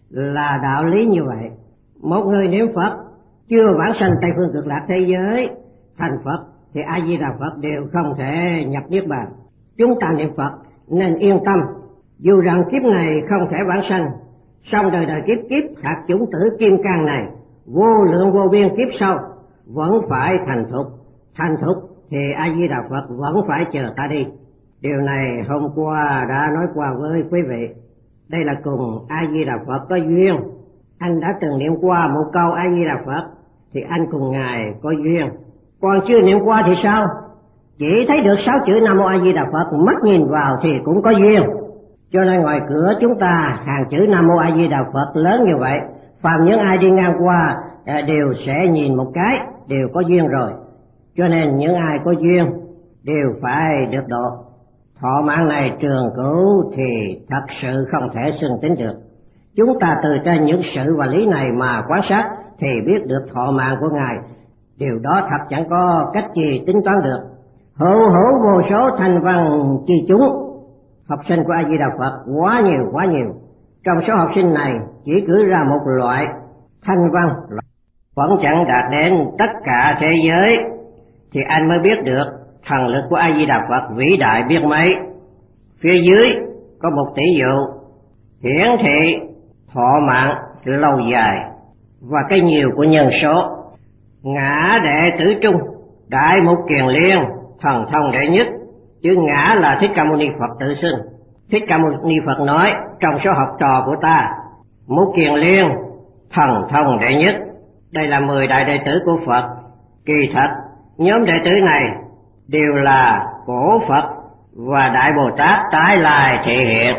là đạo lý như vậy. Một người niệm Phật chưa vãng sanh Tây phương cực lạc thế giới thành Phật thì A Di Đà Phật đều không thể nhập niết bàn. Chúng ta niệm Phật nên yên tâm, dù rằng kiếp này không thể vãng sanh, song đời đời kiếp kiếp hạt chủng tử kim cang này vô lượng vô biên kiếp sau vẫn phải thành thục thì A Di Đà Phật vẫn phải chờ ta đi. Điều này hôm qua đã nói qua với quý vị. Đây là cùng A Di Đà Phật có duyên. Anh đã từng niệm qua một câu A Di Đà Phật thì anh cùng Ngài có duyên. Còn chưa niệm qua thì sao? Chỉ thấy được 6 chữ Nam Mô A Di Đà Phật, mắt nhìn vào thì cũng có duyên. Cho nên ngoài cửa chúng ta hàng chữ Nam Mô A Di Đà Phật lớn như vậy, phàm những ai đi ngang qua đều sẽ nhìn một cái, đều có duyên rồi. Cho nên những ai có duyên đều phải được độ. Thọ mạng này trường cửu thì thật sự không thể xưng tính được. Chúng ta từ trên những sự và lý này mà quan sát thì biết được thọ mạng của Ngài. Điều đó thật chẳng có cách gì tính toán được. Hữu vô số thanh văn chi chúng, học sinh của A Di Đà Phật quá nhiều. Trong số học sinh này chỉ cử ra một loại thanh văn vẫn chẳng đạt đến tất cả thế giới thì anh mới biết được thần lực của A Di Đà Phật vĩ đại biết mấy. Phía dưới có một tỷ dụ hiển thị thọ mạng lâu dài và cái nhiều của nhân số. Ngã đệ tử trung, đại mục kiền liên, thần thông đệ nhất. Chữ ngã là Thích Ca Mâu Ni Phật tự xưng. Thích Ca Mâu Ni Phật nói trong số học trò của ta, mục kiền liên, thần thông đệ nhất. Đây là 10 đại đệ tử của Phật. Kỳ thật nhóm đệ tử này đều là cổ Phật và Đại Bồ Tát tái lai thể hiện,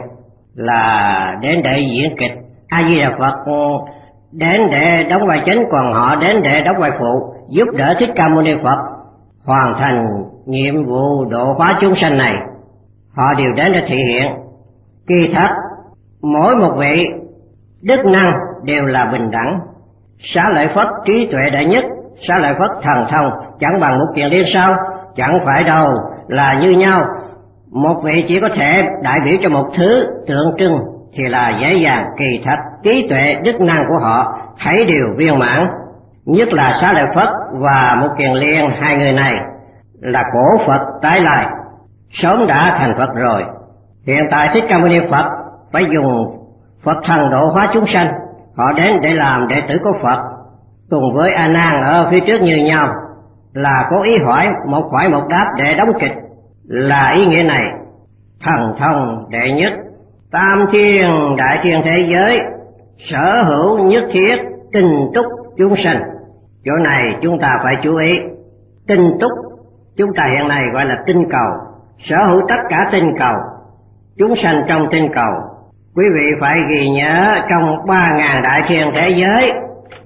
là đến để diễn kịch. A Di Đà Phật đến để đóng vai chính, còn họ đến để đóng vai phụ, giúp đỡ Thích Ca Mâu Ni Phật hoàn thành nhiệm vụ độ hóa chúng sanh này. Họ đều đến để thể hiện. Kỳ thật mỗi một vị đức năng đều là bình đẳng. Xá lợi Phất trí tuệ đệ nhất, Xá lợi Phất thần thông chẳng bằng một kiền liên sao? Chẳng phải đâu, là như nhau. Một vị chỉ có thể đại biểu cho một thứ tượng trưng thì là dễ dàng. Kỳ thật trí tuệ đức năng của họ thấy đều viên mãn. Nhất là Xá lợi Phất và một kiền liên, hai người này là cổ Phật tái lai, sớm đã thành Phật rồi. Hiện tại Thích Ca Mâu Ni Phật phải dùng Phật thần độ hóa chúng sanh. Họ đến để làm đệ tử của Phật, cùng với A Nan ở phía trước như nhau, là cố ý hỏi một đáp để đóng kịch. Là ý nghĩa này: thần thông đệ nhất, tam thiên đại thiên thế giới, sở hữu nhất thiết tinh túc chúng sanh. Chỗ này chúng ta phải chú ý. Tinh túc chúng ta hiện nay gọi là tinh cầu, sở hữu tất cả tinh cầu, chúng sanh trong tinh cầu. Quý vị phải ghi nhớ, trong 3.000 đại thiên thế giới,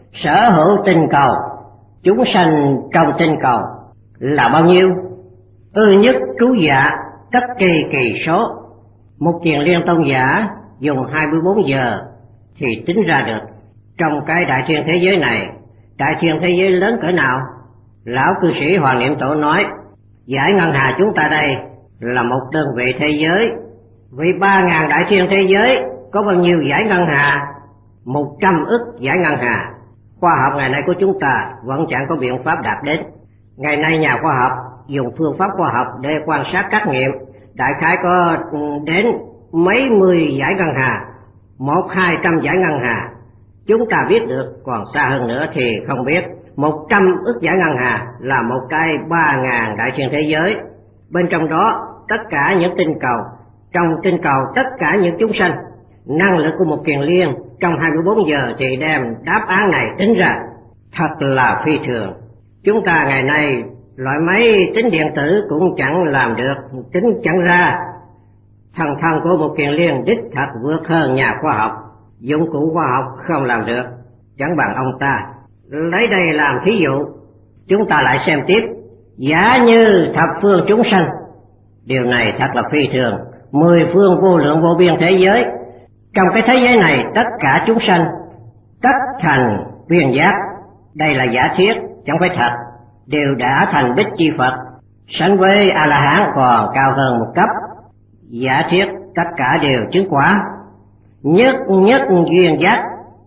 sở hữu tinh cầu, chúng sanh trong tinh cầu là bao nhiêu? Nhất trú dạ tất kỳ số. Một Kiền Liên Tôn giả dùng 24 giờ thì tính ra được trong cái đại thiên thế giới này, đại thiên thế giới lớn cỡ nào. Lão cư sĩ Hoàng Niệm Tổ nói, giải ngân hà chúng ta đây là một đơn vị thế giới. Vì 3.000 đại thiên thế giới có bao nhiêu giải ngân hà? 100 ức giải ngân hà. Khoa học ngày nay của chúng ta vẫn chẳng có biện pháp đạt đến. Ngày nay nhà khoa học dùng phương pháp khoa học để quan sát trắc nghiệm, đại khái có đến mấy mươi giải ngân hà, 100-200 giải ngân hà. Chúng ta biết được, còn xa hơn nữa thì không biết. 100 ức giải ngân hà là một cái 3.000 đại thiên thế giới. Bên trong đó tất cả những tinh cầu, trong tinh cầu tất cả những chúng sanh. Năng lực của một Kiền Liên trong 24 giờ thì đem đáp án này tính ra. Thật là phi thường. Chúng ta ngày nay loại máy tính điện tử cũng chẳng làm được, tính chẳng ra. Thần thông của một Kiền Liên đích thật vượt hơn nhà khoa học. Dụng cụ khoa học không làm được, chẳng bằng ông ta. Lấy đây làm thí dụ, chúng ta lại xem tiếp. Giả như thập phương chúng sanh, điều này thật là phi thường. 10 phương vô lượng vô biên thế giới. Trong cái thế giới này tất cả chúng sanh tất thành viên giác. Đây là giả thiết, chẳng phải thật. Đều đã thành Bích Chi Phật, sánh với A-la-hán còn cao hơn một cấp. Giả thiết tất cả đều chứng quả. Nhất nhất duyên giác.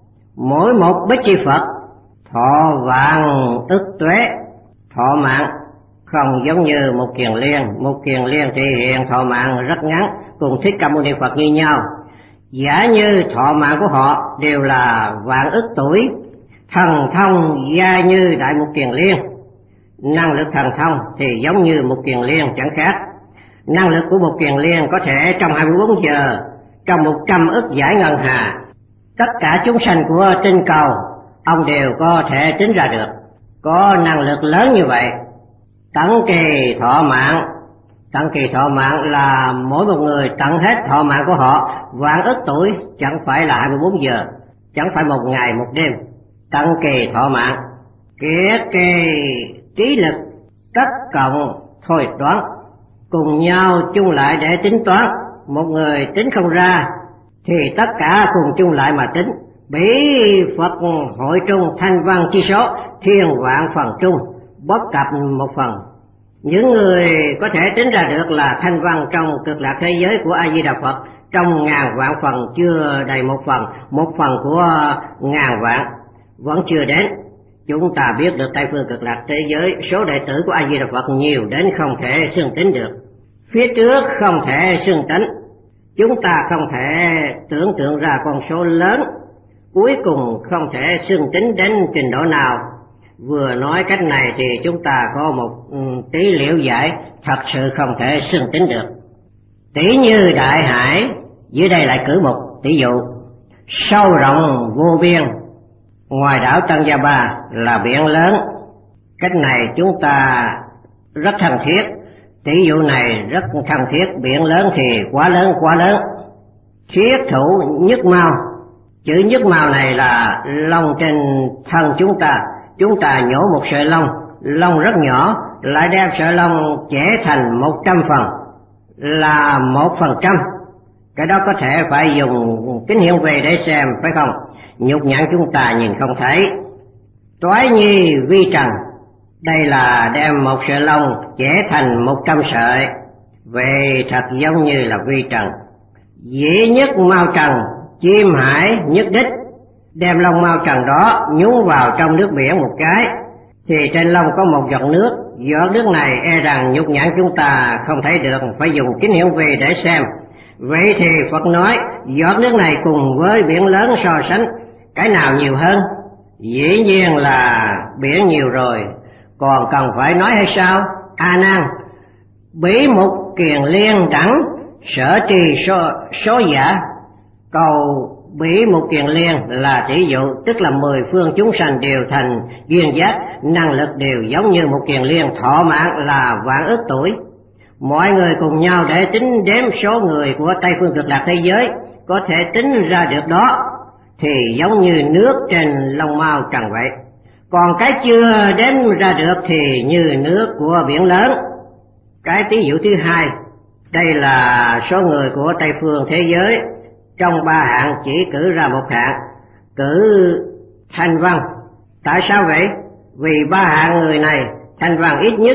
Mỗi một Bích Chi Phật thọ vạn ức tuế. Thọ mạng không giống như một Kiền Liên. Một Kiền Liên thì hiện thọ mạng rất ngắn, cùng Thích Ca Mâu Ni Phật như nhau. Giả như thọ mạng của họ đều là vạn ức tuổi. Thần thông gia như Đại Mục Kiền Liên. Năng lực thần thông thì giống như một Kiền Liên chẳng khác. Năng lực của một Kiền Liên có thể trong 24 giờ, trong 100 ức giải ngân hà, tất cả chúng sanh của tinh cầu ông đều có thể tính ra được. Có năng lực lớn như vậy. Tận kỳ thọ mạng. Tận kỳ thọ mạng là mỗi một người tận hết thọ mạng của họ vạn ức tuổi, chẳng phải là 24 giờ, chẳng phải một ngày một đêm. Tận kỳ thọ mạng. Kiết kỳ trí lực tất cộng thôi đoán, cùng nhau chung lại để tính toán. Một người tính không ra thì tất cả cùng chung lại mà tính. Bỉ Phật hội trung thanh văn chi số, thiên vạn phần trung, bất cập một phần. Những người có thể tính ra được là thanh văn trong cực lạc thế giới của A Di Đà Phật, trong ngàn vạn phần chưa đầy một phần của ngàn vạn vẫn chưa đến. Chúng ta biết được Tây phương cực lạc thế giới, số đệ tử của A Di Đà Phật nhiều đến không thể xưng tính được. Phía trước không thể xưng tính, chúng ta không thể tưởng tượng ra con số lớn, cuối cùng không thể xưng tính đến trình độ nào. Vừa nói cách này thì chúng ta có một tí liệu giải, thật sự không thể xưng tính được. Tỷ như đại hải, dưới đây lại cử một tỷ dụ. Sâu rộng vô biên, ngoài đảo Tân Gia Ba là biển lớn. Cách này chúng ta rất thân thiết. Tỷ dụ này rất thân thiết. Biển lớn thì quá lớn. Thiết thủ nhất mao. Chữ nhất mao này là lông trên thân chúng ta nhổ một sợi lông rất nhỏ, lại đem sợi lông chẻ thành 100 phần, là 1%. Cái đó có thể phải dùng kính hiển vi để xem, phải không? Nhục nhãn chúng ta nhìn không thấy. Toái nhi vi trần, đây là đem một sợi lông chẻ thành 100 sợi, về thật giống như là vi trần. Dĩ nhất mao trần, chim hải nhất đích, đem lông mao trần đó nhúng vào trong nước biển một cái, thì trên lông có một giọt nước. Giọt nước này e rằng nhục nhãn chúng ta không thấy được, phải dùng kính hiển vi để xem. Vậy thì Phật nói giọt nước này cùng với biển lớn so sánh, cái nào nhiều hơn? Dĩ nhiên là biển nhiều rồi, còn cần phải nói hay sao? A Nan, bỉ mục kiền liên đẳng sở trì số giả. Cầu bỉ mục kiền liên là tỷ dụ, tức là 10 phương chúng sanh đều thành duyên giác, năng lực đều giống như một kiền liên, thọ mạng là vạn ức tuổi. Mọi người cùng nhau để tính đếm số người của Tây phương Cực Lạc thế giới, có thể tính ra được đó thì giống như nước trên lông mao trần vậy. Còn cái chưa đếm ra được thì như nước của biển lớn. Cái tỷ dụ thứ hai, đây là số người của Tây phương thế giới, trong 3 hạng chỉ cử ra một hạng, cử Thanh Văn. Tại sao vậy? Vì 3 hạng người này, Thanh Văn ít nhất,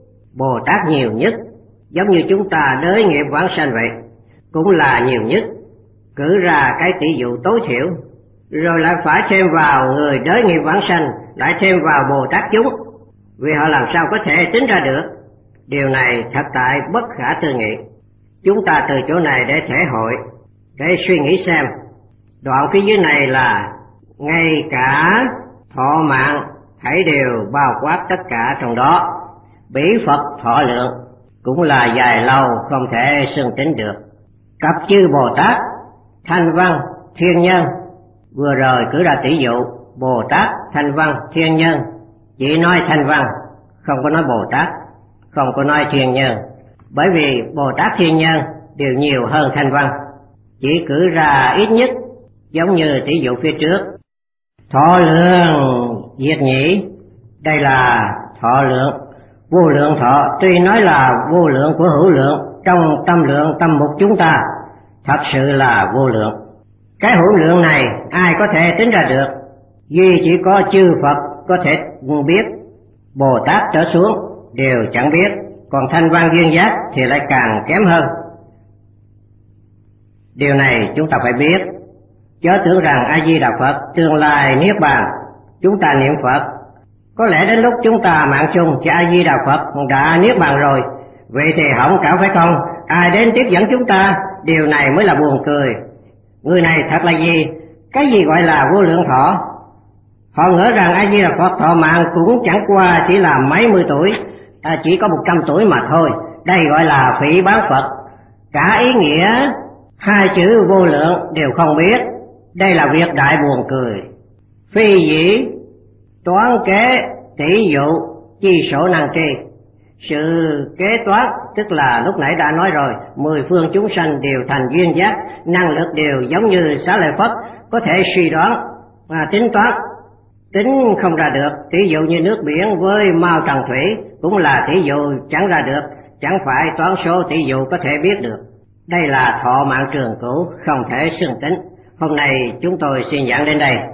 Bồ Tát nhiều nhất, giống như chúng ta đới nghiệp vãng sanh vậy, cũng là nhiều nhất. Cử ra cái tỷ dụ tối thiểu, rồi lại phải thêm vào người đới nghiệp vãng sanh, lại thêm vào Bồ Tát chúng, vì họ làm sao có thể tính ra được. Điều này thật tại bất khả tư nghị. Chúng ta từ chỗ này để thể hội, để suy nghĩ xem. Đoạn phía dưới này là ngay cả thọ mạng thảy đều bao quát tất cả trong đó. Bỉ Phật thọ lượng cũng là dài lâu không thể xưng tính được. Cặp chư Bồ Tát, Thanh Văn, Thiên Nhân, vừa rồi cử ra tỷ dụ Bồ Tát, Thanh Văn, Thiên Nhân, chỉ nói Thanh Văn, không có nói Bồ Tát, không có nói Thiên Nhân, bởi vì Bồ Tát Thiên Nhân đều nhiều hơn Thanh Văn, chỉ cử ra ít nhất, giống như tỷ dụ phía trước. Thọ lượng diệt nhĩ, đây là thọ lượng. Vô lượng thọ tuy nói là vô lượng của hữu lượng, trong tâm lượng tâm mục chúng ta thật sự là vô lượng. Cái hữu lượng này ai có thể tính ra được? Duy chỉ có chư Phật có thể biết, Bồ Tát trở xuống đều chẳng biết, còn Thanh Văn duyên giác thì lại càng kém hơn. Điều này chúng ta phải biết, chớ tưởng rằng A Di Đà Phật tương lai niết bàn, chúng ta niệm Phật, có lẽ đến lúc chúng ta mạng chung thì A Di Đà Phật đã niết bàn rồi, vậy thì hỏng cả phải không? Ai đến tiếp dẫn chúng ta? Điều này mới là buồn cười. Người này thật là gì? Cái gì gọi là vô lượng thọ? Họ ngỡ rằng A Di Đà Phật thọ mạng cũng chẳng qua chỉ là mấy mươi tuổi, chỉ có 100 tuổi mà thôi. Đây gọi là phỉ báng Phật. Cả ý nghĩa hai chữ vô lượng đều không biết. Đây là việc đại buồn cười. Phi dĩ toán kế tỷ dụ chi sổ năng tri. Sự kế toán tức là lúc nãy đã nói rồi, 10 phương chúng sanh đều thành duyên giác, năng lực đều giống như Xá Lợi Phất, có thể suy đoán, tính toán, tính không ra được. Tỷ dụ như nước biển với mao trần thủy cũng là tỷ dụ chẳng ra được, chẳng phải toán số tỷ dụ có thể biết được. Đây là thọ mạng trường cửu, không thể xưng tính. Hôm nay chúng tôi xin giảng đến đây.